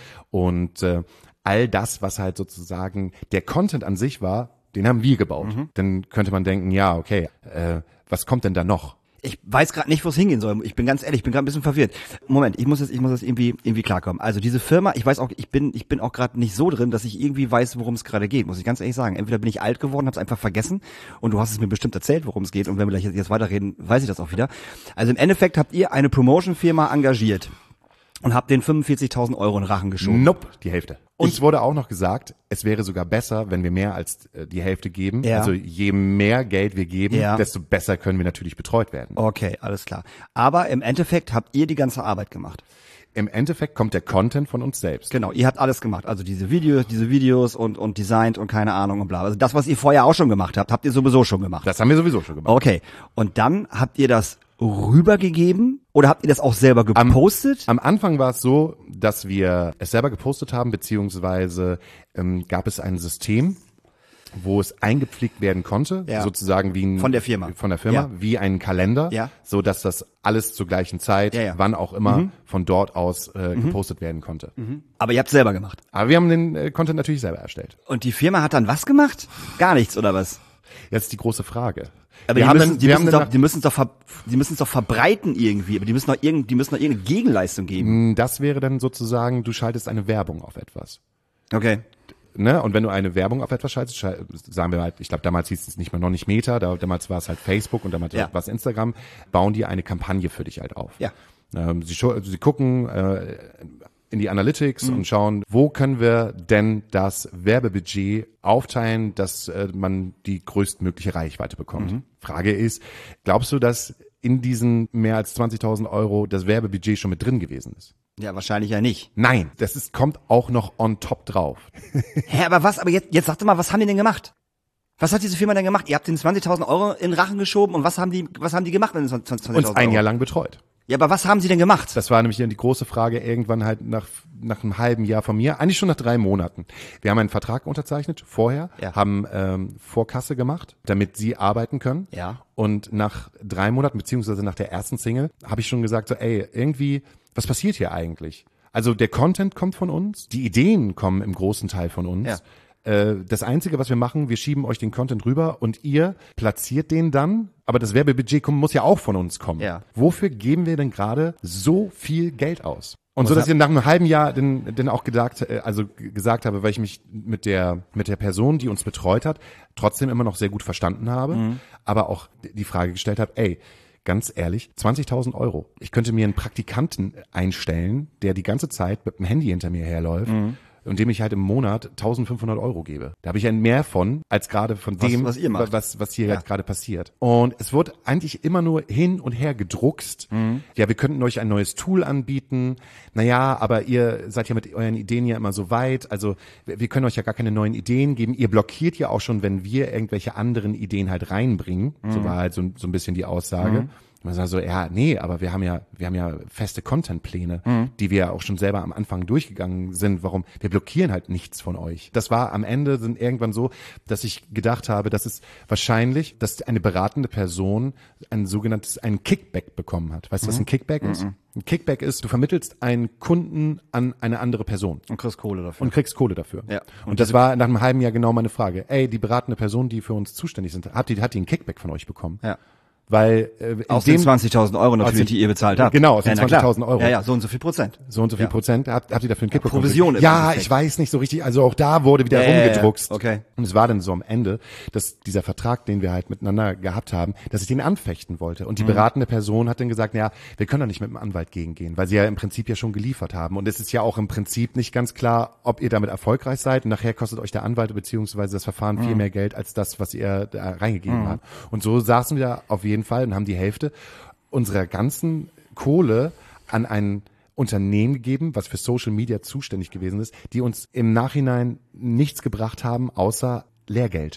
und all das, was halt sozusagen der Content an sich war, den haben wir gebaut. Dann könnte man denken, ja, okay, was kommt denn da noch? Ich weiß gerade nicht, wo es hingehen soll. Ich bin ganz ehrlich, ich bin gerade ein bisschen verwirrt. Moment, ich muss das irgendwie klarkommen. Also diese Firma, ich weiß auch, ich bin auch gerade nicht so drin, dass ich irgendwie weiß, worum es gerade geht, muss ich ganz ehrlich sagen. Entweder bin ich alt geworden, habe es einfach vergessen und du hast es mir bestimmt erzählt, worum es geht und wenn wir gleich jetzt weiterreden, weiß ich das auch wieder. Also im Endeffekt habt ihr eine Promotion-Firma engagiert und habt den 45.000 Euro in den Rachen geschoben. Nope, die Hälfte. Uns wurde auch noch gesagt, es wäre sogar besser, wenn wir mehr als die Hälfte geben. Ja. Also je mehr Geld wir geben, desto besser können wir natürlich betreut werden. Okay, alles klar. Aber im Endeffekt habt ihr die ganze Arbeit gemacht. Im Endeffekt kommt der Content von uns selbst. Genau, ihr habt alles gemacht. Also diese Videos und designt und keine Ahnung und bla. Also das, was ihr vorher auch schon gemacht habt, habt ihr sowieso schon gemacht. Das haben wir sowieso schon gemacht. Okay. Und dann habt ihr das rübergegeben oder habt ihr das auch selber gepostet? Am Anfang war es so, dass wir es selber gepostet haben, beziehungsweise gab es ein System, wo es eingepflegt werden konnte, sozusagen wie ein, von der Firma, wie ein Kalender, so dass das alles zur gleichen Zeit, wann auch immer, von dort aus gepostet werden konnte. Aber ihr habt es selber gemacht. Aber wir haben den Content natürlich selber erstellt. Und die Firma hat dann was gemacht? Gar nichts, oder was? Jetzt die große Frage. Aber die müssen es doch verbreiten irgendwie, aber die müssen doch irgendeine Gegenleistung geben. Das wäre dann sozusagen, du schaltest eine Werbung auf etwas. Okay. Ne? Und wenn du eine Werbung auf etwas schaltest, sagen wir halt, ich glaube, damals hieß es nicht mal noch nicht Meta, damals war es halt Facebook und damals war es Instagram, bauen die eine Kampagne für dich halt auf. Ja. Sie gucken in die Analytics und schauen, wo können wir denn das Werbebudget aufteilen, dass man die größtmögliche Reichweite bekommt. Frage ist, glaubst du, dass in diesen mehr als 20.000 Euro das Werbebudget schon mit drin gewesen ist? Ja, wahrscheinlich ja nicht. Nein, kommt auch noch on top drauf. Hä, aber was? Aber jetzt sag doch mal, was haben die denn gemacht? Was hat diese Firma denn gemacht? Ihr habt den 20.000 Euro in den Rachen geschoben und was haben die gemacht mit den 20.000 Euro? Uns ein Jahr lang betreut. Ja, aber was haben sie denn gemacht? Das war nämlich die große Frage irgendwann halt nach einem halben Jahr von mir, eigentlich schon nach 3 Monaten. Wir haben einen Vertrag unterzeichnet vorher, haben Vorkasse gemacht, damit sie arbeiten können. Ja. Und nach 3 Monaten, beziehungsweise nach der ersten Single, habe ich schon gesagt, so irgendwie, was passiert hier eigentlich? Also der Content kommt von uns, die Ideen kommen im großen Teil von uns. Ja. Das Einzige, was wir machen, wir schieben euch den Content rüber und ihr platziert den dann, aber das Werbebudget muss ja auch von uns kommen. Ja. Wofür geben wir denn gerade so viel Geld aus? Und so, dass ich nach einem halben Jahr dann auch gesagt habe, weil ich mich mit der Person, die uns betreut hat, trotzdem immer noch sehr gut verstanden habe, aber auch die Frage gestellt habe, ganz ehrlich, 20.000 Euro. Ich könnte mir einen Praktikanten einstellen, der die ganze Zeit mit dem Handy hinter mir herläuft, und dem ich halt im Monat 1.500 Euro gebe. Da habe ich ja mehr von, als gerade von dem, was ihr macht. Was hier jetzt gerade passiert. Und es wird eigentlich immer nur hin und her gedruckst. Ja, wir könnten euch ein neues Tool anbieten. Naja, aber ihr seid ja mit euren Ideen ja immer so weit. Also wir können euch ja gar keine neuen Ideen geben. Ihr blockiert ja auch schon, wenn wir irgendwelche anderen Ideen halt reinbringen. So war halt so ein bisschen die Aussage. Man sagt so, aber wir haben ja feste Contentpläne, die wir auch schon selber am Anfang durchgegangen sind. Warum? Wir blockieren halt nichts von euch. Das war am Ende dann irgendwann so, dass ich gedacht habe, dass es wahrscheinlich, dass eine beratende Person ein Kickback bekommen hat. Weißt du, was ein Kickback ist? Ein Kickback ist, du vermittelst einen Kunden an eine andere Person. Und kriegst Kohle dafür. Ja. Und das war nach einem halben Jahr genau meine Frage. Die beratende Person, die für uns zuständig sind, hat die einen Kickback von euch bekommen? Ja. Weil aus den 20.000 Euro natürlich, die ihr bezahlt habt. Genau, aus den 20.000 Euro. Ja, so und so viel Prozent. So und so viel Prozent habt ihr dafür einen Kick bekommen. Provision. Ja, ich weiß nicht so richtig. Also auch da wurde wieder rumgedruckst. Okay. Und es war dann so am Ende, dass dieser Vertrag, den wir halt miteinander gehabt haben, dass ich den anfechten wollte. Und die beratende Person hat dann gesagt, ja, wir können da nicht mit dem Anwalt gegengehen, weil sie ja im Prinzip ja schon geliefert haben. Und es ist ja auch im Prinzip nicht ganz klar, ob ihr damit erfolgreich seid. Und nachher kostet euch der Anwalt bzw. das Verfahren viel mehr Geld als das, was ihr da reingegeben habt. Und so saßen wir auf jeden Fall und haben die Hälfte unserer ganzen Kohle an ein Unternehmen gegeben, was für Social Media zuständig gewesen ist, die uns im Nachhinein nichts gebracht haben, außer Lehrgeld.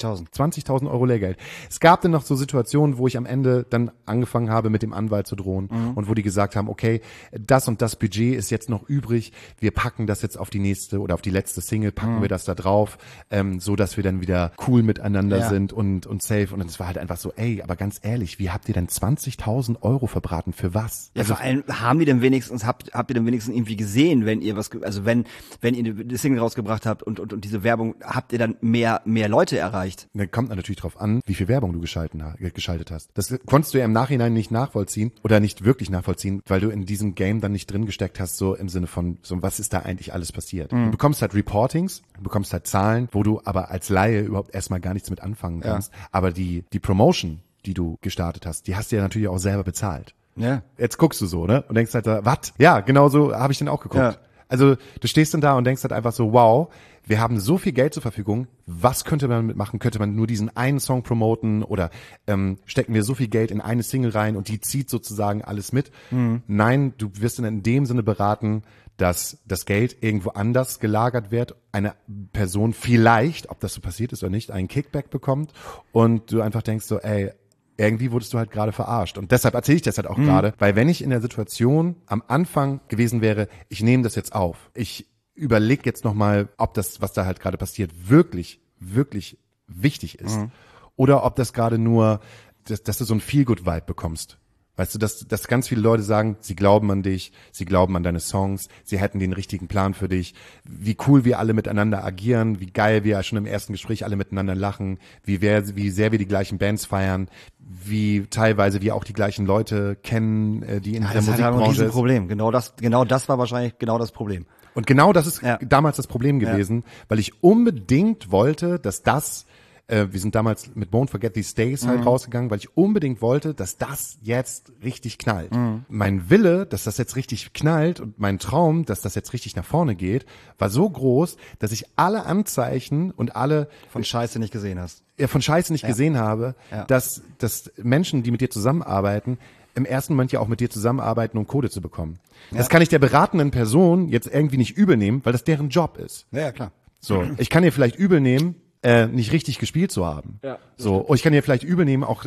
20.000 Euro Lehrgeld. Es gab dann noch so Situationen, wo ich am Ende dann angefangen habe, mit dem Anwalt zu drohen und wo die gesagt haben, okay, das und das Budget ist jetzt noch übrig, wir packen das jetzt auf die nächste oder auf die letzte Single, packen wir das da drauf, so dass wir dann wieder cool miteinander sind und safe. Und es war halt einfach so, ey, aber ganz ehrlich, wie habt ihr denn 20.000 Euro verbraten? Für was? Ja, vor allem habt ihr denn wenigstens irgendwie gesehen, wenn ihr wenn ihr die Single rausgebracht habt und diese Werbung, habt ihr dann mehr Leute erreicht. Da kommt natürlich drauf an, wie viel Werbung du geschaltet hast. Das konntest du ja im Nachhinein nicht nachvollziehen oder nicht wirklich nachvollziehen, weil du in diesem Game dann nicht drin gesteckt hast, so im Sinne von, so was ist da eigentlich alles passiert. Du bekommst halt Reportings, du bekommst halt Zahlen, wo du aber als Laie überhaupt erstmal gar nichts mit anfangen kannst. Ja. Aber die Promotion, die du gestartet hast, die hast du ja natürlich auch selber bezahlt. Ja. Jetzt guckst du so, ne? Und denkst halt, was? Ja, genau so habe ich dann auch geguckt. Ja. Also du stehst dann da und denkst halt einfach so, wow, wir haben so viel Geld zur Verfügung, was könnte man mitmachen? Könnte man nur diesen einen Song promoten oder stecken wir so viel Geld in eine Single rein und die zieht sozusagen alles mit? Nein, du wirst dann in dem Sinne beraten, dass das Geld irgendwo anders gelagert wird, eine Person vielleicht, ob das so passiert ist oder nicht, einen Kickback bekommt und du einfach denkst so, ey, irgendwie wurdest du halt gerade verarscht. Und deshalb erzähle ich das halt auch gerade, weil wenn ich in der Situation am Anfang gewesen wäre, ich nehme das jetzt auf, ich überleg jetzt nochmal, ob das, was da halt gerade passiert, wirklich, wirklich wichtig ist. Oder ob das gerade nur, dass du so ein Feel-Good-Vibe bekommst. Weißt du, dass ganz viele Leute sagen, sie glauben an dich, sie glauben an deine Songs, sie hätten den richtigen Plan für dich, wie cool wir alle miteinander agieren, wie geil wir schon im ersten Gespräch alle miteinander lachen, wie sehr wir die gleichen Bands feiern, wie teilweise wir auch die gleichen Leute kennen, die in dieser Musikbranche ist. Problem. Genau das war wahrscheinlich genau das Problem. Und genau das ist damals das Problem gewesen, weil ich unbedingt wollte, dass das wir sind damals mit Won't Forget These Days halt rausgegangen, weil ich unbedingt wollte, dass das jetzt richtig knallt. Mein Wille, dass das jetzt richtig knallt und mein Traum, dass das jetzt richtig nach vorne geht, war so groß, dass ich alle Anzeichen und alle von Scheiße nicht gesehen hast. Von Scheiße nicht gesehen habe, dass Menschen, die mit dir zusammenarbeiten, im ersten Moment ja auch mit dir zusammenarbeiten, um Kohle zu bekommen. Das kann ich der beratenden Person jetzt irgendwie nicht übel nehmen, weil das deren Job ist. Ja, klar. So, ich kann dir vielleicht übel nehmen, nicht richtig gespielt zu haben. Ja, so, und ich kann dir vielleicht übel nehmen, auch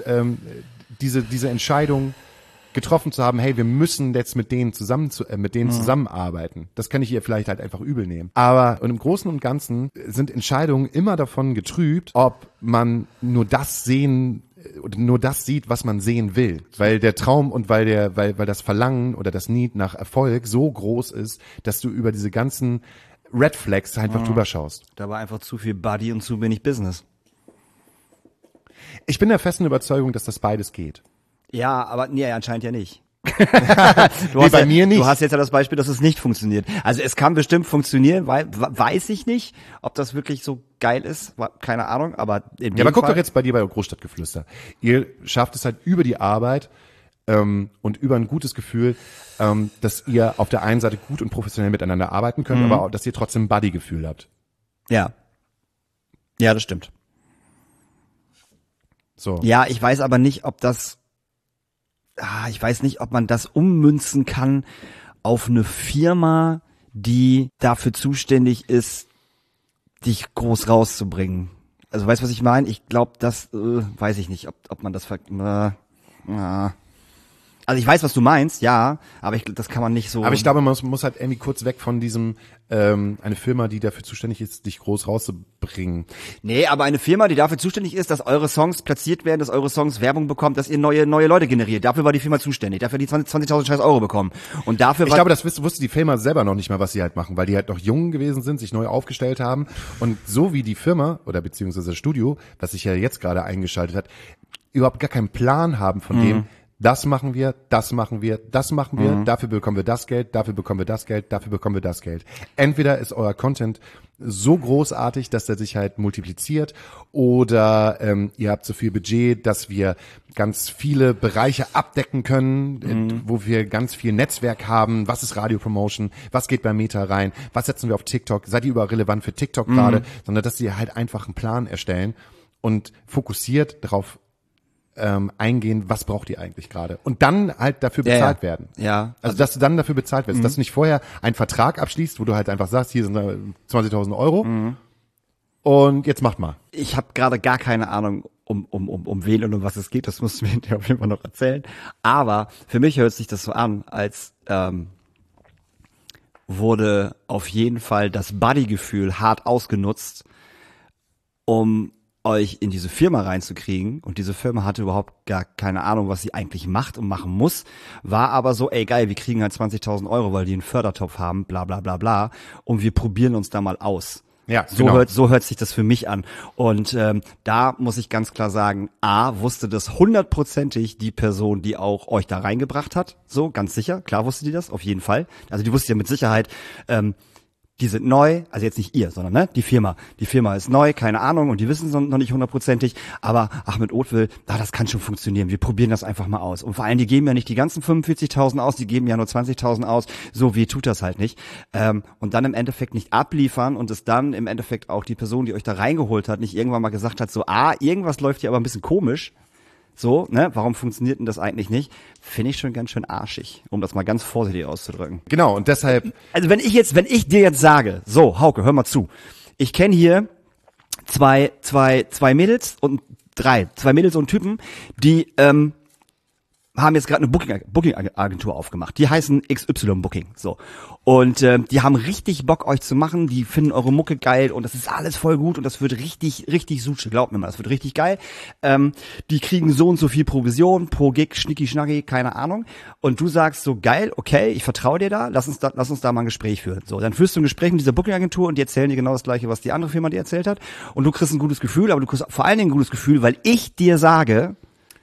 diese Entscheidung getroffen zu haben, hey, wir müssen jetzt mit denen zusammenarbeiten. Das kann ich ihr vielleicht halt einfach übel nehmen. Aber und im Großen und Ganzen sind Entscheidungen immer davon getrübt, ob man nur das sieht, was man sehen will. Weil der Traum und weil das Verlangen oder das Need nach Erfolg so groß ist, dass du über diese ganzen Red Flags einfach drüber schaust. Da war einfach zu viel Buddy und zu wenig Business. Ich bin der festen Überzeugung, dass das beides geht. Ja, aber nee, anscheinend ja nicht. Mir nicht. Du hast jetzt ja das Beispiel, dass es nicht funktioniert. Also es kann bestimmt funktionieren, weil weiß ich nicht, ob das wirklich so geil ist, keine Ahnung, aber aber guck doch jetzt bei dir bei Großstadtgeflüster. Ihr schafft es halt über die Arbeit und über ein gutes Gefühl, dass ihr auf der einen Seite gut und professionell miteinander arbeiten könnt, aber auch, dass ihr trotzdem ein Buddy-Gefühl habt. Ja. Ja, das stimmt. So. Ja, ich weiß aber nicht, ob man das ummünzen kann auf eine Firma, die dafür zuständig ist, dich groß rauszubringen. Also weißt du, was ich meine? Ich glaube, das weiß ich nicht, ob man das Also ich weiß, was du meinst, ja, aber das kann man nicht so. Aber ich glaube, man muss halt irgendwie kurz weg von diesem eine Firma, die dafür zuständig ist, dich groß rauszubringen. Nee, aber eine Firma, die dafür zuständig ist, dass eure Songs platziert werden, dass eure Songs Werbung bekommt, dass ihr neue Leute generiert. Dafür war die Firma zuständig. Dafür die 20.000 scheiß Euro bekommen. Und dafür ich glaube, das wusste die Firma selber noch nicht mal, was sie halt machen, weil die halt noch jung gewesen sind, sich neu aufgestellt haben. Und so wie die Firma oder beziehungsweise das Studio, was sich ja jetzt gerade eingeschaltet hat, überhaupt gar keinen Plan haben von dem, das machen wir, das machen wir, das machen wir, dafür bekommen wir das Geld, dafür bekommen wir das Geld, dafür bekommen wir das Geld. Entweder ist euer Content so großartig, dass der sich halt multipliziert, oder ihr habt so viel Budget, dass wir ganz viele Bereiche abdecken können, wo wir ganz viel Netzwerk haben. Was ist Radio-Promotion? Was geht bei Meta rein? Was setzen wir auf TikTok? Seid ihr überall relevant für TikTok gerade? Sondern dass sie halt einfach einen Plan erstellen und fokussiert darauf eingehen, was braucht ihr eigentlich gerade? Und dann halt dafür bezahlt werden. Ja. Also, dass du dann dafür bezahlt wirst. Dass du nicht vorher einen Vertrag abschließt, wo du halt einfach sagst, hier sind 20.000 Euro und jetzt macht mal. Ich habe gerade gar keine Ahnung, um wen und um was es geht. Das musst du mir auf jeden Fall noch erzählen. Aber für mich hört sich das so an, als wurde auf jeden Fall das Buddy-Gefühl hart ausgenutzt, um euch in diese Firma reinzukriegen, und diese Firma hatte überhaupt gar keine Ahnung, was sie eigentlich macht und machen muss, war aber so, ey geil, wir kriegen halt 20.000 Euro, weil die einen Fördertopf haben, bla bla bla bla, und wir probieren uns da mal aus. Ja, so genau. so hört sich das für mich an. Und da muss ich ganz klar sagen, wusste das 100%ig die Person, die auch euch da reingebracht hat, so, ganz sicher, klar wusste die das, auf jeden Fall. Also die wusste ja mit Sicherheit, die sind neu, also jetzt nicht ihr, sondern die Firma. Die Firma ist neu, keine Ahnung, und die wissen es noch nicht 100%ig, aber Ahmed Othwil, das kann schon funktionieren, wir probieren das einfach mal aus. Und vor allem, die geben ja nicht die ganzen 45.000 aus, die geben ja nur 20.000 aus, so wie tut das halt nicht. Und dann im Endeffekt nicht abliefern und es dann im Endeffekt auch die Person, die euch da reingeholt hat, nicht irgendwann mal gesagt hat, so, irgendwas läuft hier aber ein bisschen komisch. So, warum funktioniert denn das eigentlich nicht? Finde ich schon ganz schön arschig, um das mal ganz vorsichtig auszudrücken. Genau, und deshalb... Also wenn ich dir jetzt sage, so, Hauke, hör mal zu, ich kenne hier zwei Mädels und zwei Mädels und Typen, die haben jetzt gerade eine Booking-Agentur aufgemacht. Die heißen XY Booking, so. Und die haben richtig Bock, euch zu machen. Die finden eure Mucke geil und das ist alles voll gut und das wird richtig Suche. Glaubt mir mal, das wird richtig geil. Die kriegen so und so viel Provision pro Gig, Schnicki-Schnacki, keine Ahnung. Und du sagst so, geil, okay, ich vertraue dir da, lass uns da mal ein Gespräch führen. So, dann führst du ein Gespräch mit dieser Booking-Agentur und die erzählen dir genau das Gleiche, was die andere Firma dir erzählt hat. Und du kriegst ein gutes Gefühl, aber du kriegst vor allen Dingen ein gutes Gefühl, weil ich dir sage,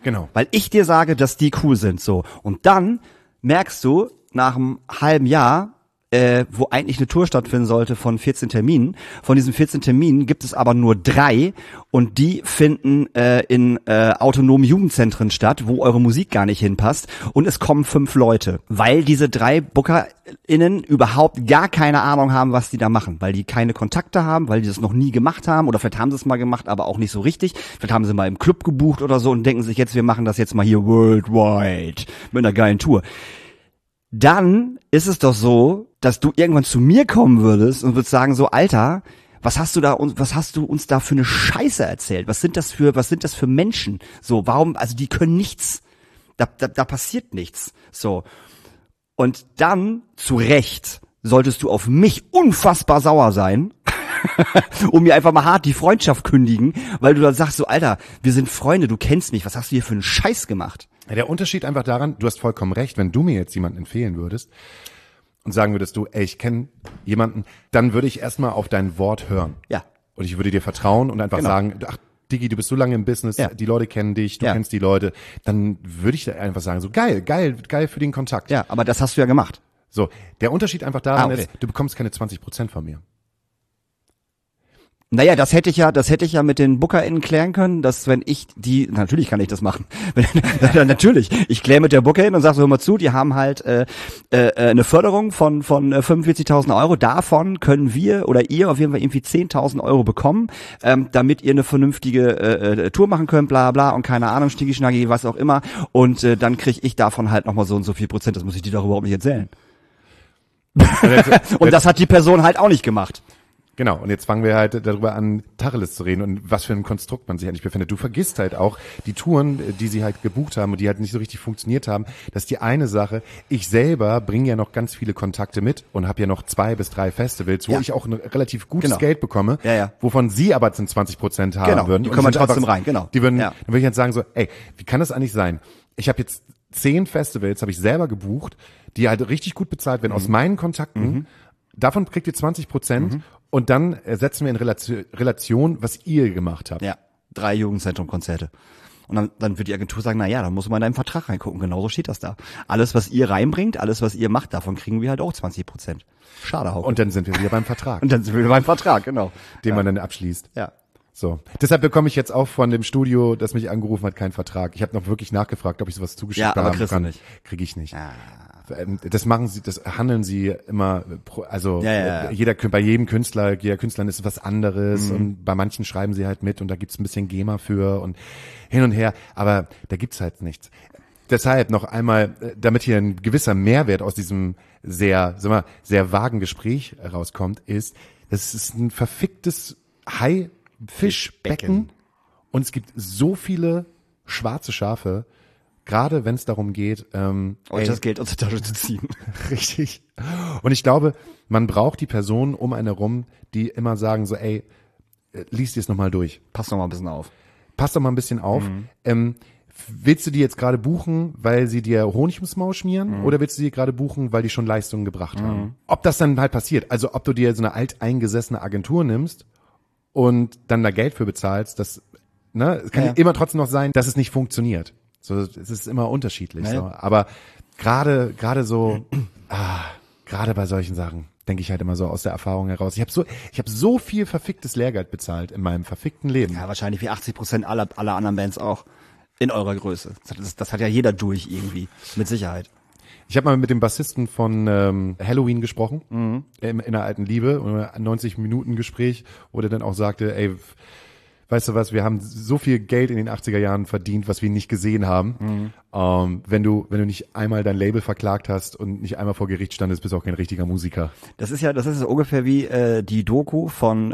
dass die cool sind, so. Und dann merkst du nach einem halben Jahr, wo eigentlich eine Tour stattfinden sollte von 14 Terminen. Von diesen 14 Terminen gibt es aber nur 3 und die finden in autonomen Jugendzentren statt, wo eure Musik gar nicht hinpasst, und es kommen 5 Leute, weil diese 3 BookerInnen überhaupt gar keine Ahnung haben, was die da machen, weil die keine Kontakte haben, weil die das noch nie gemacht haben, oder vielleicht haben sie es mal gemacht, aber auch nicht so richtig. Vielleicht haben sie mal im Club gebucht oder so und denken sich jetzt, wir machen das jetzt mal hier worldwide mit einer geilen Tour. Dann ist es doch so, dass du irgendwann zu mir kommen würdest und würdest sagen so, Alter, was hast du uns da für eine Scheiße erzählt? Was sind das für Menschen? So, warum, also die können nichts. Da passiert nichts. So. Und dann, zu Recht, solltest du auf mich unfassbar sauer sein und mir einfach mal hart die Freundschaft kündigen, weil du dann sagst so, Alter, wir sind Freunde, du kennst mich, was hast du hier für einen Scheiß gemacht? Ja, der Unterschied einfach daran, du hast vollkommen recht, wenn du mir jetzt jemanden empfehlen würdest und sagen würdest du, ey, ich kenne jemanden, dann würde ich erstmal auf dein Wort hören. Ja. Und ich würde dir vertrauen und einfach sagen, ach, Diggi, du bist so lange im Business, die Leute kennen dich, du kennst die Leute, dann würde ich einfach sagen, so geil für den Kontakt. Ja, aber das hast du ja gemacht. So, der Unterschied einfach daran ist, du bekommst keine 20% von mir. Naja, das hätte ich ja mit den BookerInnen klären können, dass wenn ich natürlich kann ich das machen. Natürlich. Ich kläre mit der BookerIn und sage so, hör mal zu, die haben halt eine Förderung von 45.000 Euro. Davon können wir oder ihr auf jeden Fall irgendwie 10.000 Euro bekommen, damit ihr eine vernünftige Tour machen könnt, bla bla und keine Ahnung, Schnicki-Schnacki, was auch immer. Und dann kriege ich davon halt nochmal so und so viel Prozent. Das muss ich dir doch überhaupt nicht erzählen. Und das hat die Person halt auch nicht gemacht. Genau, und jetzt fangen wir halt darüber an, Tacheles zu reden und was für ein Konstrukt man sich eigentlich befindet. Du vergisst halt auch die Touren, die sie halt gebucht haben und die halt nicht so richtig funktioniert haben. Das ist die eine Sache. Ich selber bringe ja noch ganz viele Kontakte mit und habe ja noch 2 bis 3 Festivals, wo ich auch ein relativ gutes Geld bekomme, wovon sie aber zum 20% haben würden. Die kommen trotzdem rein, Die würden, dann würde ich jetzt sagen so, ey, wie kann das eigentlich sein? Ich habe jetzt 10 Festivals, habe ich selber gebucht, die halt richtig gut bezahlt werden aus meinen Kontakten. Davon kriegt ihr 20%. Und dann setzen wir in Relation, was ihr gemacht habt. Ja, 3 Jugendzentrum-Konzerte. Und dann wird die Agentur sagen, na ja, dann muss man in deinen Vertrag reingucken. Genauso steht das da. Alles, was ihr reinbringt, alles, was ihr macht, davon kriegen wir halt auch 20%. Schade, Hauke. Und dann sind wir wieder beim Vertrag. Und dann sind wir wieder beim Vertrag, genau. Den man dann abschließt. Ja. So. Deshalb bekomme ich jetzt auch von dem Studio, das mich angerufen hat, keinen Vertrag. Ich habe noch wirklich nachgefragt, ob ich sowas zugeschickt habe. Ja, aber kriegst du nicht. Kriege ich nicht. Das handeln sie immer, also bei jedem Künstler, jeder Künstler ist was anderes und bei manchen schreiben sie halt mit und da gibt's ein bisschen GEMA für und hin und her, aber da gibt's halt nichts. Deshalb noch einmal, damit hier ein gewisser Mehrwert aus diesem sehr vagen Gespräch rauskommt, ist, das ist ein verficktes Haifischbecken und es gibt so viele schwarze Schafe, gerade wenn es darum geht, euch das Geld aus der Tasche zu ziehen. Richtig. Und ich glaube, man braucht die Personen um einen herum, die immer sagen so, ey, lies dir es nochmal durch. Pass doch mal ein bisschen auf. Pass doch mal ein bisschen auf. Willst du die jetzt gerade buchen, weil sie dir Honig ums Maul schmieren? Oder willst du die gerade buchen, weil die schon Leistungen gebracht haben? Ob das dann halt passiert, also ob du dir so eine alteingesessene Agentur nimmst und dann da Geld für bezahlst, das es kann immer trotzdem noch sein, dass es nicht funktioniert. So, es ist immer unterschiedlich. Naja. So. Aber gerade bei solchen Sachen denke ich halt immer so aus der Erfahrung heraus. Ich habe so viel verficktes Lehrgeld bezahlt in meinem verfickten Leben. Ja, wahrscheinlich wie 80% aller anderen Bands auch. In eurer Größe. Das hat ja jeder durch irgendwie. Mit Sicherheit. Ich habe mal mit dem Bassisten von Halloween gesprochen, in der alten Liebe, 90 Minuten Gespräch, wo der dann auch sagte, ey, weißt du was, wir haben so viel Geld in den 80er Jahren verdient, was wir nicht gesehen haben. Wenn du nicht einmal dein Label verklagt hast und nicht einmal vor Gericht standest, bist du auch kein richtiger Musiker. Das ist ungefähr wie die Doku von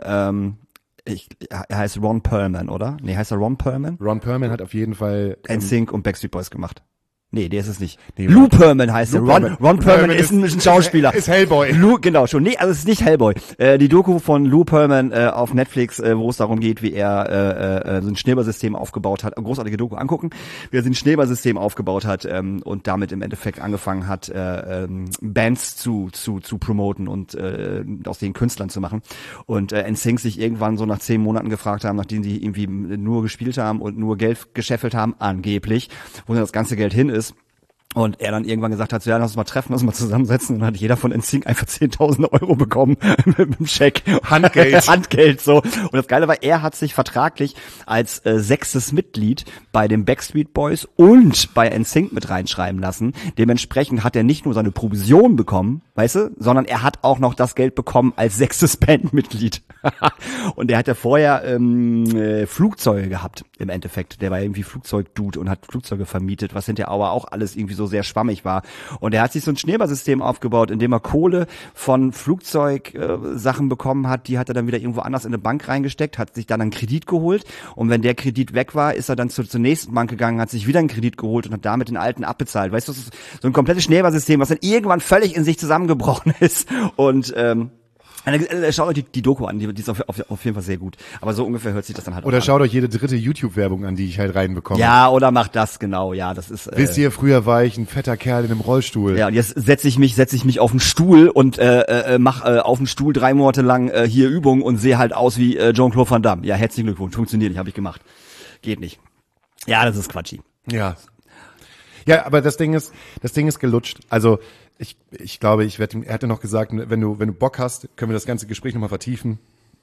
er heißt Ron Perlman, oder? Nee, heißt er Ron Perlman? Ron Perlman hat auf jeden Fall NSYNC und Backstreet Boys gemacht. Nee, der ist es nicht. Nee, Lou Pearlman heißt er. Ron Perlman ist ein Schauspieler. Ist Hellboy. Genau, schon. Nee, also es ist nicht Hellboy. Die Doku von Lou Pearlman auf Netflix, wo es darum geht, wie er so ein Schneeballsystem aufgebaut hat. Eine großartige Doku angucken. Wie er so ein Schneeballsystem aufgebaut hat und damit im Endeffekt angefangen hat, Bands zu promoten und aus den Künstlern zu machen. Und NSYNC sich irgendwann so nach 10 Monaten gefragt haben, nachdem sie irgendwie nur gespielt haben und nur Geld gescheffelt haben, angeblich, wo dann das ganze Geld hin ist. Und er dann irgendwann gesagt hat, so, ja, lass uns mal treffen, lass uns mal zusammensetzen. Und dann hat jeder von NSYNC einfach 10.000 Euro bekommen mit dem Scheck. Handgeld, so. Und das Geile war, er hat sich vertraglich als 6. Mitglied bei den Backstreet Boys und bei NSYNC mit reinschreiben lassen. Dementsprechend hat er nicht nur seine Provision bekommen, weißt du, sondern er hat auch noch das Geld bekommen als 6. Bandmitglied. Und er hat ja vorher Flugzeuge gehabt, im Endeffekt. Der war irgendwie Flugzeugdude und hat Flugzeuge vermietet, was hinterher aber auch alles irgendwie so sehr schwammig war. Und er hat sich so ein Schneeballsystem aufgebaut, indem er Kohle von Flugzeugsachen bekommen hat. Die hat er dann wieder irgendwo anders in eine Bank reingesteckt, hat sich dann einen Kredit geholt. Und wenn der Kredit weg war, ist er dann zur nächsten Bank gegangen, hat sich wieder einen Kredit geholt und hat damit den alten abbezahlt. Weißt du, das ist so ein komplettes Schneeballsystem, was dann irgendwann völlig in sich zusammengebrochen ist. Und schaut euch die Doku an, die ist auf jeden Fall sehr gut. Aber so ungefähr hört sich das dann halt oder auch an. Oder schaut euch jede dritte YouTube-Werbung an, die ich halt reinbekomme. Ja, oder macht das, genau, ja, das ist... Wisst ihr, früher war ich ein fetter Kerl in einem Rollstuhl. Ja, und jetzt setze ich mich auf den Stuhl und mach auf dem Stuhl 3 Monate lang hier Übungen und sehe halt aus wie Jean-Claude Van Damme. Ja, herzlichen Glückwunsch, funktioniert nicht, habe ich gemacht. Geht nicht. Ja, das ist quatschi. Ja. Ja, aber das Ding ist gelutscht. Also ich glaube, er hatte noch gesagt, wenn du Bock hast, können wir das ganze Gespräch nochmal vertiefen.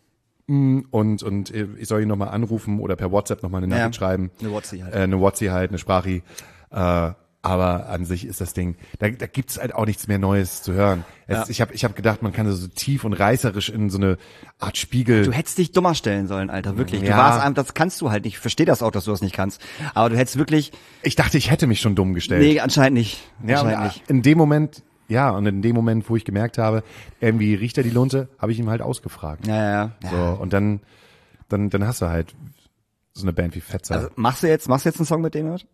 Und ich soll ihn nochmal anrufen oder per WhatsApp nochmal eine Nachricht schreiben. Eine WhatsApp halt, eine Sprachi. Aber an sich ist das Ding, da gibt's halt auch nichts mehr Neues zu hören. Ich hab gedacht, man kann so tief und reißerisch in so eine Art Spiegel. Du hättest dich dummer stellen sollen, Alter, wirklich. Ja. Das kannst du halt nicht. Ich verstehe das auch, dass du das nicht kannst. Aber du hättest wirklich... Ich dachte, ich hätte mich schon dumm gestellt. Nee, anscheinend nicht. In dem Moment, wo ich gemerkt habe, irgendwie riecht er die Lunte, habe ich ihm halt ausgefragt. Ja. So, und dann hast du halt so eine Band wie Fetzer. Also machst du jetzt einen Song mit dem?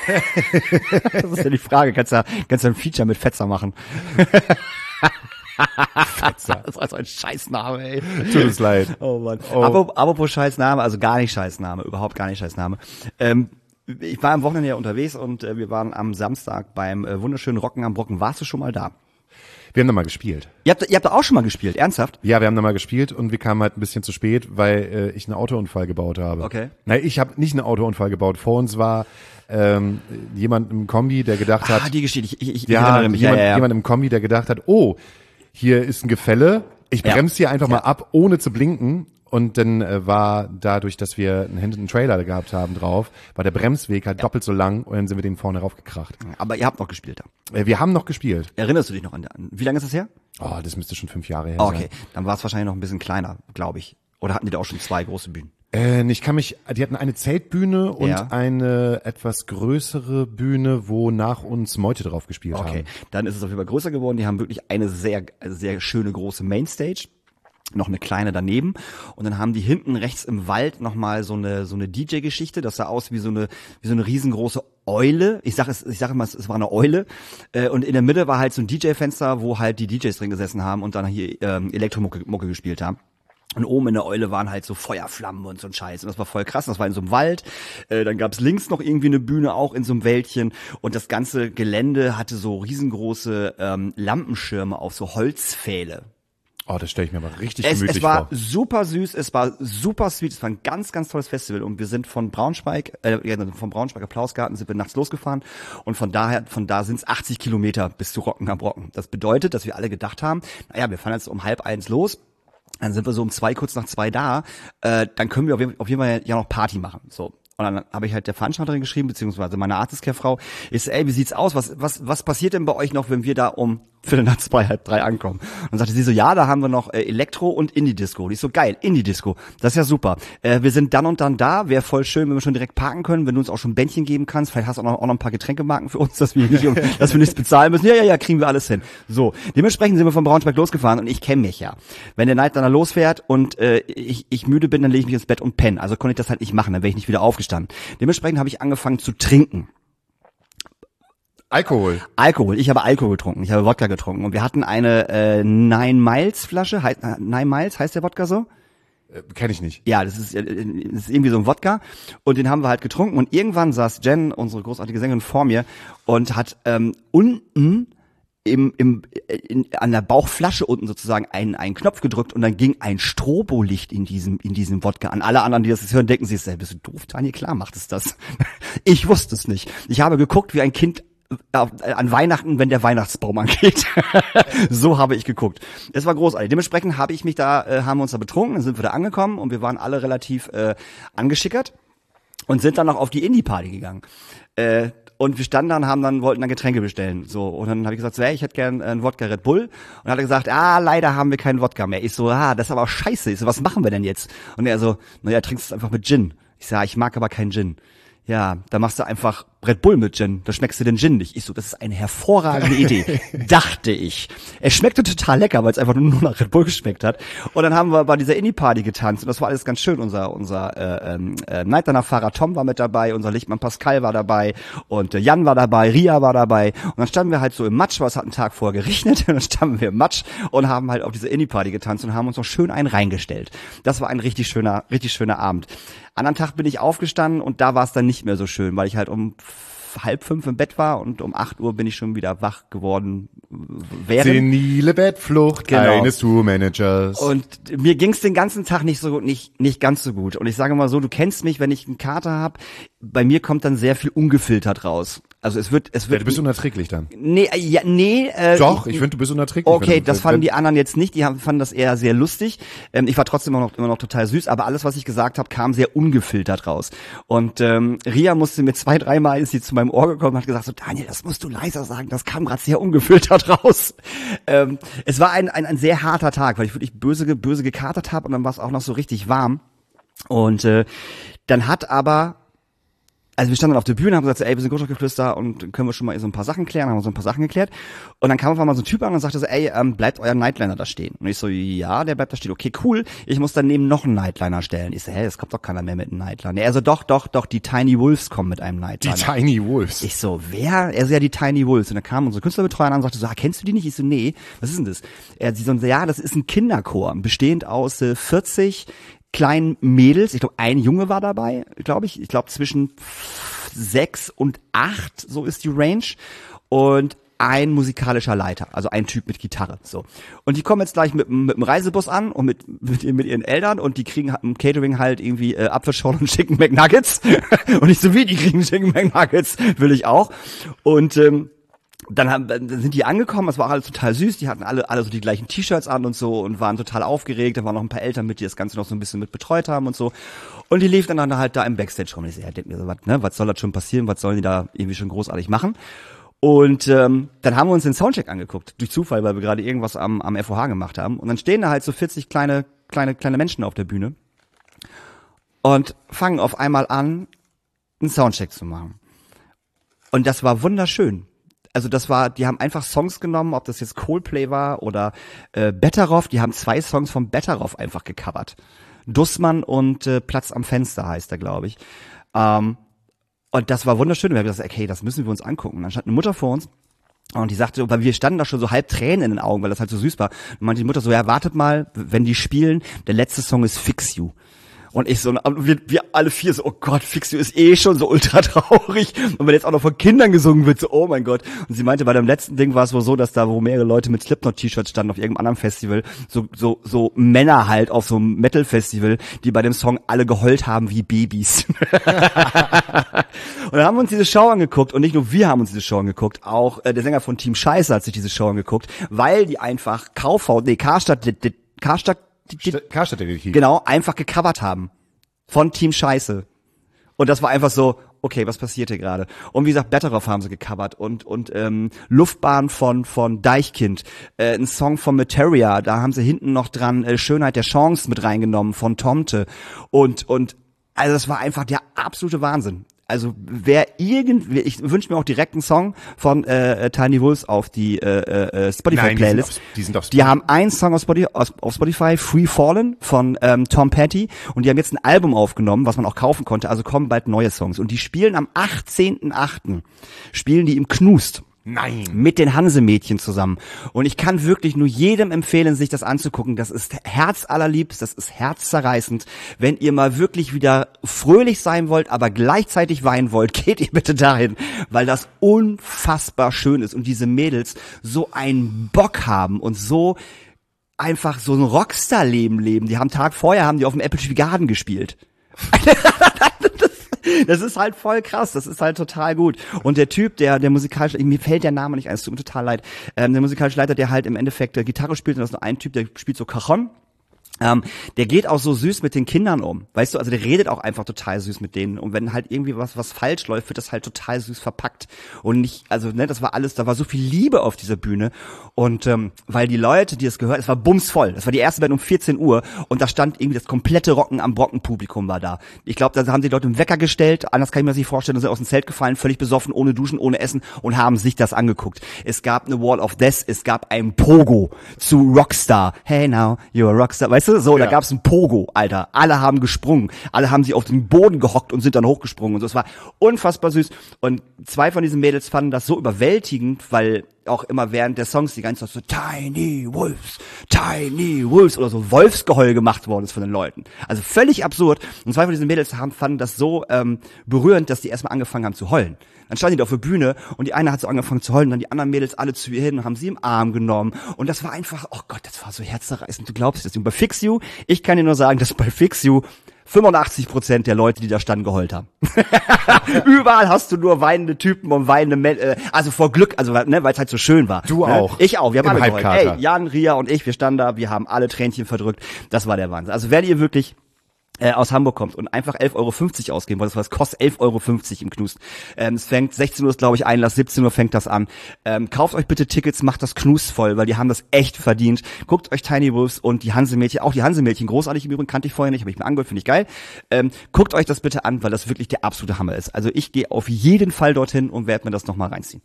Das ist ja die Frage. Kannst du ein Feature mit Fetzer machen? Fetzer. Das ist also ein Scheißname, ey. Tut uns leid. Oh Mann. Apropos Scheißname, also gar nicht Scheißname, überhaupt gar nicht Scheißname. Ich war am Wochenende ja unterwegs und wir waren am Samstag beim wunderschönen Rocken am Brocken. Warst du schon mal da? Wir haben da mal gespielt. Ihr habt da auch schon mal gespielt, ernsthaft? Ja, wir haben da mal gespielt und wir kamen halt ein bisschen zu spät, weil ich einen Autounfall gebaut habe. Okay. Nein, ich habe nicht einen Autounfall gebaut. Vor uns war jemand im Kombi, der gedacht hat... die Geschichte, ich erinnere mich. Jemand im Kombi, der gedacht hat, oh, hier ist ein Gefälle, ich bremse hier einfach mal ab, ohne zu blinken. Und dann war dadurch, dass wir hinten einen Trailer gehabt haben drauf, war der Bremsweg halt doppelt so lang und dann sind wir den vorne raufgekracht. Aber ihr habt noch gespielt da. Wir haben noch gespielt. Erinnerst du dich noch wie lange ist das her? Oh, das müsste schon 5 Jahre her sein. Okay, dann war es wahrscheinlich noch ein bisschen kleiner, glaube ich. Oder hatten die da auch schon 2 große Bühnen? Die hatten eine Zeltbühne und eine etwas größere Bühne, wo nach uns Meute drauf gespielt haben. Okay, dann ist es auf jeden Fall größer geworden. Die haben wirklich eine sehr, sehr schöne große Mainstage. Noch eine kleine daneben und dann haben die hinten rechts im Wald nochmal so eine DJ-Geschichte, das sah aus wie so eine riesengroße Eule. Ich sage immer, es war eine Eule und in der Mitte war halt so ein DJ-Fenster, wo halt die DJs drin gesessen haben und dann hier Elektromucke gespielt haben. Und oben in der Eule waren halt so Feuerflammen und so ein Scheiß. Und das war voll krass. Das war in so einem Wald. Dann gab's links noch irgendwie eine Bühne, auch in so einem Wäldchen. Und das ganze Gelände hatte so riesengroße Lampenschirme auf so Holzpfähle. Oh, das stelle ich mir aber richtig gemütlich vor. Es war super süß, es war super sweet, es war ein ganz, ganz tolles Festival und wir sind vom Braunschweiger Plausgarten sind wir nachts losgefahren und von da sind es 80 Kilometer bis zu Rocken am Brocken. Das bedeutet, dass wir alle gedacht haben, naja, wir fahren jetzt um 12:30 los, dann sind wir so um 2, kurz nach 2 da, dann können wir auf jeden Fall ja noch Party machen, so. Und dann habe ich halt der Veranstalterin geschrieben, beziehungsweise meine Artist-Care-Frau, ich so, wie sieht's aus? Was passiert denn bei euch noch, wenn wir da um 2:45, 2:30 ankommen? Und dann sagte sie so, ja, da haben wir noch Elektro und Indie-Disco. Und ich so, geil, Indie-Disco, das ist ja super. Wir sind dann und dann da, wäre voll schön, wenn wir schon direkt parken können, wenn du uns auch schon ein Bändchen geben kannst. Vielleicht hast du auch noch ein paar Getränkemarken für uns, dass wir nichts bezahlen müssen. Ja, kriegen wir alles hin. So, dementsprechend sind wir von Braunschweig losgefahren und ich kenne mich ja. Wenn der Nightliner losfährt und ich müde bin, dann lege ich mich ins Bett und penne. Also konnte ich das halt nicht machen, dann wäre ich nicht wieder aufgestanden. Dementsprechend habe ich angefangen zu trinken. Alkohol. Ich habe Alkohol getrunken, ich habe Wodka getrunken und wir hatten eine 9 Miles Flasche, 9 Miles heißt der Wodka so? Kenn ich nicht. Ja, das ist irgendwie so ein Wodka und den haben wir halt getrunken und irgendwann saß Jen, unsere großartige Sängerin, vor mir und hat unten an der Bauchflasche unten sozusagen einen Knopf gedrückt und dann ging ein Strobolicht in diesem Wodka an. Alle anderen, die das jetzt hören, denken sich, bist du doof, Tanja? Klar macht es das. Ich wusste es nicht. Ich habe geguckt wie ein Kind an Weihnachten, wenn der Weihnachtsbaum angeht. So habe ich geguckt. Es war großartig. Dementsprechend haben wir uns da betrunken, dann sind wir da angekommen und wir waren alle relativ angeschickert und sind dann noch auf die Indie-Party gegangen. Und wir standen da und wollten dann Getränke bestellen. So, und dann habe ich gesagt, ich hätte gern einen Wodka Red Bull. Und dann hat er gesagt, leider haben wir keinen Wodka mehr. Ich so, das ist aber auch scheiße. Ich so, was machen wir denn jetzt? Und er so, trinkst du einfach mit Gin. Ich so, ich mag aber keinen Gin. Ja, da machst du einfach Red Bull mit Gin, da schmeckst du den Gin nicht. Ich so, das ist eine hervorragende Idee, dachte ich. Es schmeckte total lecker, weil es einfach nur nach Red Bull geschmeckt hat. Und dann haben wir bei dieser Indie-Party getanzt und das war alles ganz schön. Unser Nightliner-Fahrer Tom war mit dabei, unser Lichtmann Pascal war dabei und Jan war dabei, Ria war dabei. Und dann standen wir halt so im Matsch, weil es hat einen Tag vorher geregnet. Und dann standen wir im Matsch und haben halt auf diese Indie-Party getanzt und haben uns noch schön einen reingestellt. Das war ein richtig schöner Abend. Anderen Tag bin ich aufgestanden und da war es dann nicht mehr so schön, weil ich halt um 4:30 im Bett war und um 8 Uhr bin ich schon wieder wach geworden. Senile Bettflucht eines Tourmanagers. Und mir ging's den ganzen Tag nicht ganz so gut. Und ich sage mal so, du kennst mich, wenn ich einen Kater habe, bei mir kommt dann sehr viel ungefiltert raus. Also es wird. Ja, du bist unerträglich dann. Nee. Doch, ich finde, du bist unerträglich. Okay, das fanden die anderen jetzt nicht. Die fanden das eher sehr lustig. Ich war trotzdem immer noch total süß, aber alles, was ich gesagt habe, kam sehr ungefiltert raus. Und Ria musste mir 2-3 Mal, ist sie zu meinem Ohr gekommen und hat gesagt, so Daniel, das musst du leiser sagen, das kam gerade sehr ungefiltert raus. Es war ein sehr harter Tag, weil ich wirklich böse gekatert habe und dann war es auch noch so richtig warm. Und dann hat aber also wir standen dann auf der Bühne, haben gesagt, wir sind Großstadtgeflüster und können wir schon mal so ein paar Sachen klären, haben wir so ein paar Sachen geklärt. Und dann kam auf einmal so ein Typ an und sagte so, bleibt euer Nightliner da stehen? Und ich so, ja, der bleibt da stehen. Okay, cool. Ich muss daneben noch einen Nightliner stellen. Ich so, es kommt doch keiner mehr mit einem Nightliner. Er so, doch, die Tiny Wolves kommen mit einem Nightliner. Die Tiny Wolves? Ich so, wer? Er so, ja, die Tiny Wolves. Und dann kam unsere Künstlerbetreuer an und sagte so, kennst du die nicht? Ich so, nee, was ist denn das? Sie so, ja, das ist ein Kinderchor, bestehend aus 40 kleinen Mädels. Ich glaube, ein Junge war dabei, glaube ich. Ich glaube, zwischen 6 und 8, so ist die Range. Und ein musikalischer Leiter, also ein Typ mit Gitarre, so. Und die kommen jetzt gleich mit dem Reisebus an und mit ihren Eltern und die kriegen im Catering halt irgendwie Apfelschorle und Chicken McNuggets. Und ich so, wie, die kriegen Chicken McNuggets, will ich auch. Und dann sind die angekommen, das war alles total süß, die hatten alle so die gleichen T-Shirts an und so und waren total aufgeregt, da waren noch ein paar Eltern mit, die das Ganze noch so ein bisschen mit betreut haben und so. Und die liefen dann halt da im Backstage rum. Und ich so, ja, denk mir so, was soll das schon passieren, was sollen die da irgendwie schon großartig machen? Und dann haben wir uns den Soundcheck angeguckt, durch Zufall, weil wir gerade irgendwas am FOH gemacht haben. Und dann stehen da halt so 40 kleine Menschen auf der Bühne und fangen auf einmal an, einen Soundcheck zu machen. Und das war wunderschön. Also die haben einfach Songs genommen, ob das jetzt Coldplay war oder Betteroff, die haben 2 Songs von Betteroff einfach gecovert. Dussmann und Platz am Fenster heißt er, glaube ich. Und das war wunderschön. Wir haben gesagt, okay, das müssen wir uns angucken. Und dann stand eine Mutter vor uns und die sagte, weil wir standen da schon so halb Tränen in den Augen, weil das halt so süß war. Und meinte die Mutter so, ja, wartet mal, wenn die spielen, der letzte Song ist Fix You. Und ich so, wir alle 4 so, oh Gott, Fix You ist eh schon so ultra traurig. Und wenn jetzt auch noch von Kindern gesungen wird, so, oh mein Gott. Und sie meinte, bei dem letzten Ding war es wohl so, dass da, wo mehrere Leute mit Slipknot-T-Shirts standen auf irgendeinem anderen Festival, so Männer halt auf so einem Metal-Festival, die bei dem Song alle geheult haben wie Babys. Und dann haben wir uns diese Show angeguckt und nicht nur wir haben uns diese Show angeguckt, auch der Sänger von Team Scheiße hat sich diese Show angeguckt, weil die einfach Karstadt-Detektiv. Genau, einfach gecovert haben. Von Team Scheiße. Und das war einfach so, okay, was passiert hier gerade? Und wie gesagt, Betteroff haben sie gecovert und Luftbahn von Deichkind, ein Song von Materia, da haben sie hinten noch dran Schönheit der Chance mit reingenommen von Tomte und also das war einfach der absolute Wahnsinn. Also ich wünsche mir auch direkt einen Song von Tiny Wolves auf die Spotify-Playlist. Die haben einen Song auf Spotify, Free Fallen von Tom Petty, und die haben jetzt ein Album aufgenommen, was man auch kaufen konnte, also kommen bald neue Songs. Und die spielen am 18.8. spielen die im Knust. Nein. Mit den Hanse-Mädchen zusammen. Und ich kann wirklich nur jedem empfehlen, sich das anzugucken. Das ist herzallerliebst, das ist herzzerreißend. Wenn ihr mal wirklich wieder fröhlich sein wollt, aber gleichzeitig weinen wollt, geht ihr bitte dahin, weil das unfassbar schön ist und diese Mädels so einen Bock haben und so einfach so ein Rockstar-Leben leben. Die haben Tag vorher auf dem Apple Tree Garden gespielt. Das ist halt voll krass, das ist halt total gut. Und der Typ, der musikalische, mir fällt der Name nicht ein, es tut mir total leid, der musikalische Leiter, der halt im Endeffekt Gitarre spielt, und das ist nur ein Typ, der spielt so Cajon. Der geht auch so süß mit den Kindern um, weißt du, also der redet auch einfach total süß mit denen, und wenn halt irgendwie was falsch läuft, wird das halt total süß verpackt und nicht, also ne, das war alles, da war so viel Liebe auf dieser Bühne, und weil die Leute, die es gehört, es war bumsvoll, das war die erste Band um 14 Uhr und da stand irgendwie das komplette Rocken am Brocken Publikum war da. Ich glaube, da haben die Leute einen Wecker gestellt, anders kann ich mir das nicht vorstellen, und sind aus dem Zelt gefallen, völlig besoffen, ohne Duschen, ohne Essen, und haben sich das angeguckt. Es gab eine Wall of Death, es gab ein Pogo zu Rockstar, hey now, you're a Rockstar, weißt du, so, ja. Da gab's ein Pogo, Alter. Alle haben gesprungen. Alle haben sich auf den Boden gehockt und sind dann hochgesprungen und so. Es war unfassbar süß. Und 2 von diesen Mädels fanden das so überwältigend, weil auch immer während der Songs die ganze Zeit so Tiny Wolves oder so Wolfsgeheul gemacht worden ist von den Leuten. Also völlig absurd. Und 2 von diesen Mädels fanden das so berührend, dass die erstmal angefangen haben zu heulen. Dann standen die auf der Bühne und die eine hat so angefangen zu heulen, und dann die anderen Mädels alle zu ihr hin und haben sie im Arm genommen. Und das war einfach, oh Gott, das war so herzzerreißend, du glaubst das. Und bei Fix You, ich kann dir nur sagen, dass bei Fix You 85% der Leute, die da standen, geheult haben. Überall hast du nur weinende Typen und weinende also vor Glück, also ne, weil es halt so schön war. Du ne? auch. Ich auch, wir haben alle geheult. Halbkater. Ey, Jan, Ria und ich, wir standen da, wir haben alle Tränchen verdrückt. Das war der Wahnsinn. Also wenn ihr wirklich aus Hamburg kommt und einfach 11,50 € ausgeben wollt, das kostet 11,50 € im Knust. Es fängt 16 Uhr ist, glaube ich, Einlass, 17 Uhr fängt das an. Kauft euch bitte Tickets, macht das Knust voll, weil die haben das echt verdient. Guckt euch Tiny Wolves und die Hanse-Mädchen, auch die Hanse-Mädchen, großartig im Übrigen, kannte ich vorher nicht, habe ich mir angehört, finde ich geil. Guckt euch das bitte an, weil das wirklich der absolute Hammer ist. Also ich gehe auf jeden Fall dorthin und werde mir das nochmal reinziehen.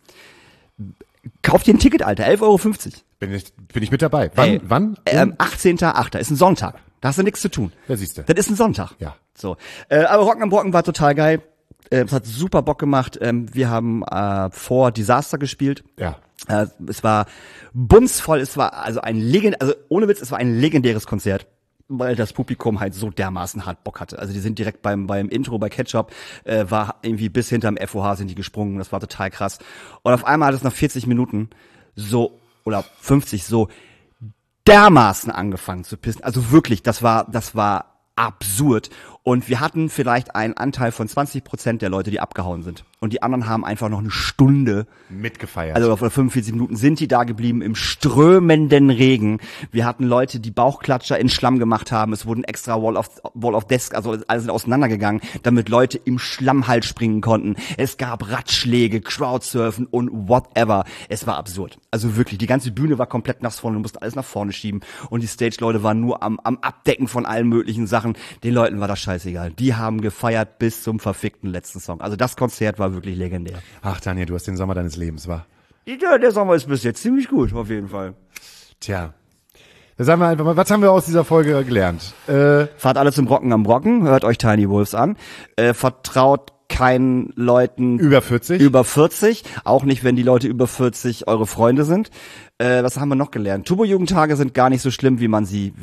Kauft ihr ein Ticket, Alter, 11,50 €. Bin ich mit dabei. Wann? 18.8. ist ein Sonntag. Da hast du nichts zu tun. Ja, siehst du. Das ist ein Sonntag. Ja. So. Aber Rocken am Brocken war total geil. Es hat super Bock gemacht. Wir haben vor Disaster gespielt. Ja. Es war bumsvoll. Es war also ohne Witz, es war ein legendäres Konzert. weil das Publikum halt so dermaßen hart Bock hatte. Also die sind direkt beim Intro bei Ketchup, war irgendwie bis hinterm FOH sind die gesprungen, das war total krass. Und auf einmal hat es nach 40 Minuten so, oder 50 so dermaßen angefangen zu pissen. Also wirklich, das war absurd. Und wir hatten vielleicht einen Anteil von 20% der Leute, die abgehauen sind. Und die anderen haben einfach noch eine Stunde mitgefeiert. Also auf 45 Minuten sind die da geblieben im strömenden Regen. Wir hatten Leute, die Bauchklatscher in Schlamm gemacht haben. Es wurden extra Wall of Desk, also alles sind auseinandergegangen, damit Leute im Schlamm halt springen konnten. Es gab Ratschläge, Crowdsurfen und whatever. Es war absurd. Also wirklich, die ganze Bühne war komplett nass vorne. Du musst alles nach vorne schieben. Und die Stage-Leute waren nur am Abdecken von allen möglichen Sachen. Den Leuten war das scheißegal. Die haben gefeiert bis zum verfickten letzten Song. Also das Konzert war wirklich legendär. Ach, Daniel, du hast den Sommer deines Lebens, wa? Ja, der Sommer ist bis jetzt ziemlich gut, auf jeden Fall. Tja. Da sagen wir einfach mal, was haben wir aus dieser Folge gelernt? Fahrt alle zum Brocken am Brocken, hört euch Tiny Wolves an, vertraut keinen Leuten über 40, auch nicht, wenn die Leute über 40 eure Freunde sind. Was haben wir noch gelernt? Turbo-Jugendtage sind gar nicht so schlimm, wie man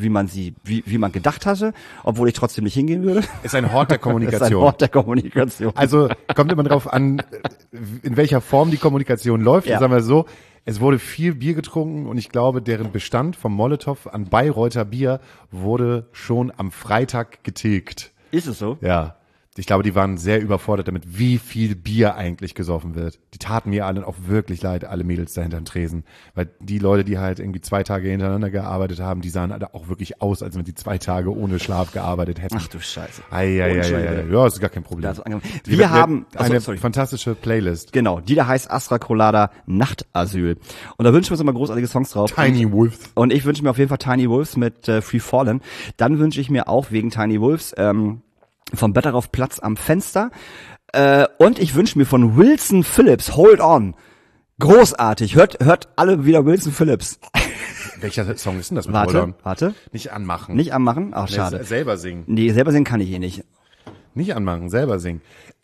gedacht hatte, obwohl ich trotzdem nicht hingehen würde. Ist ein Hort der Kommunikation. Ist ein Hort der Kommunikation. Also kommt immer drauf an, in welcher Form die Kommunikation läuft. Ja. Sagen wir so, es wurde viel Bier getrunken und ich glaube, deren Bestand vom Molotow an Bayreuther Bier wurde schon am Freitag getilgt. Ist es so? Ja. Ich glaube, die waren sehr überfordert damit, wie viel Bier eigentlich gesoffen wird. Die taten mir allen auch wirklich leid, alle Mädels da hinterm Tresen. Weil die Leute, die halt irgendwie 2 Tage hintereinander gearbeitet haben, die sahen alle auch wirklich aus, als wenn sie 2 Tage ohne Schlaf gearbeitet hätten. Ach du Scheiße. Ja, ist gar kein Problem. Wir haben eine fantastische Playlist. Genau, die da heißt Astra Colada Nachtasyl. Und da wünschen wir uns immer großartige Songs drauf. Tiny Wolves. Und ich wünsche mir auf jeden Fall Tiny Wolves mit Free Fallen. Dann wünsche ich mir auch wegen Tiny Wolves vom Better auf Platz am Fenster. Und ich wünsche mir von Wilson Phillips, Hold On. Großartig. Hört alle wieder Wilson Phillips. Welcher Song ist denn das mit Hold On? Warte. Nicht anmachen. Nicht anmachen? Ach, schade. Selber singen. Nee, selber singen kann ich eh nicht. Nicht anmachen, selber singen.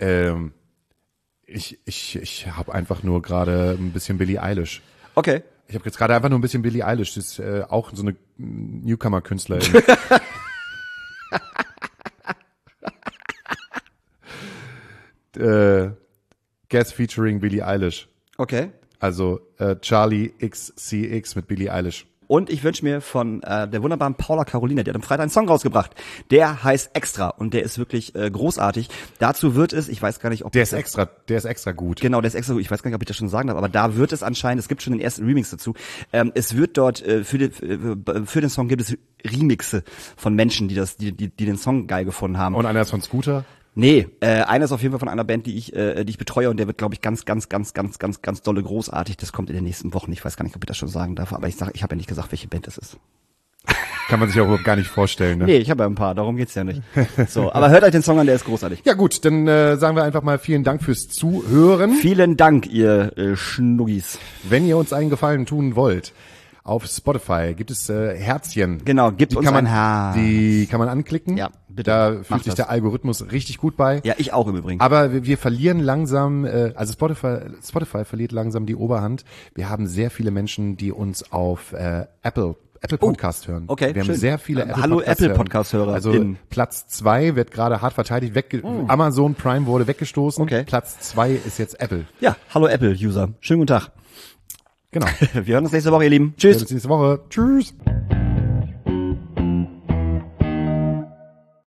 Ich habe einfach nur gerade ein bisschen Billie Eilish. Okay. Ich habe jetzt gerade einfach nur ein bisschen Billie Eilish. Das ist auch so eine Newcomer-Künstlerin. Guest featuring Billie Eilish. Okay. Also Charlie XCX mit Billie Eilish. Und ich wünsche mir von der wunderbaren Paula Carolina, die hat am Freitag einen Song rausgebracht. Der heißt Extra und der ist wirklich großartig. Dazu wird es, ich weiß gar nicht, ob der ist extra gut. Genau, der ist extra gut. Ich weiß gar nicht, ob ich das schon sagen darf, aber da wird es anscheinend, es gibt schon den ersten Remix dazu. Es wird dort für den Song gibt es Remixe von Menschen, die den Song geil gefunden haben. Und einer ist von Scooter? Nee, einer ist auf jeden Fall von einer Band, die ich betreue und der wird, glaube ich, ganz dolle großartig. Das kommt in den nächsten Wochen. Ich weiß gar nicht, ob ich das schon sagen darf, aber ich habe ja nicht gesagt, welche Band das ist. Kann man sich auch überhaupt gar nicht vorstellen, ne? Nee, ich habe ja ein paar, darum geht's ja nicht. So, aber hört euch den Song an, der ist großartig. Ja gut, dann sagen wir einfach mal vielen Dank fürs Zuhören. Vielen Dank, ihr Schnuggis. Wenn ihr uns einen Gefallen tun wollt, auf Spotify gibt es Herzchen. Genau, gibt uns ein Herz. Die kann man anklicken. Ja, bitte. Da fühlt sich der Algorithmus richtig gut bei. Ja, ich auch im Übrigen. Aber wir verlieren langsam, also Spotify verliert langsam die Oberhand. Wir haben sehr viele Menschen, die uns auf Apple Podcast hören. Okay, wir haben sehr viele Hallo Apple Podcast Hörer. Also Platz 2 wird gerade hart verteidigt. Amazon Prime wurde weggestoßen. Okay. Platz 2 ist jetzt Apple. Ja, hallo Apple User. Schönen guten Tag. Genau. Wir hören uns nächste Woche, ihr Lieben. Tschüss. Wir hören uns nächste Woche. Tschüss.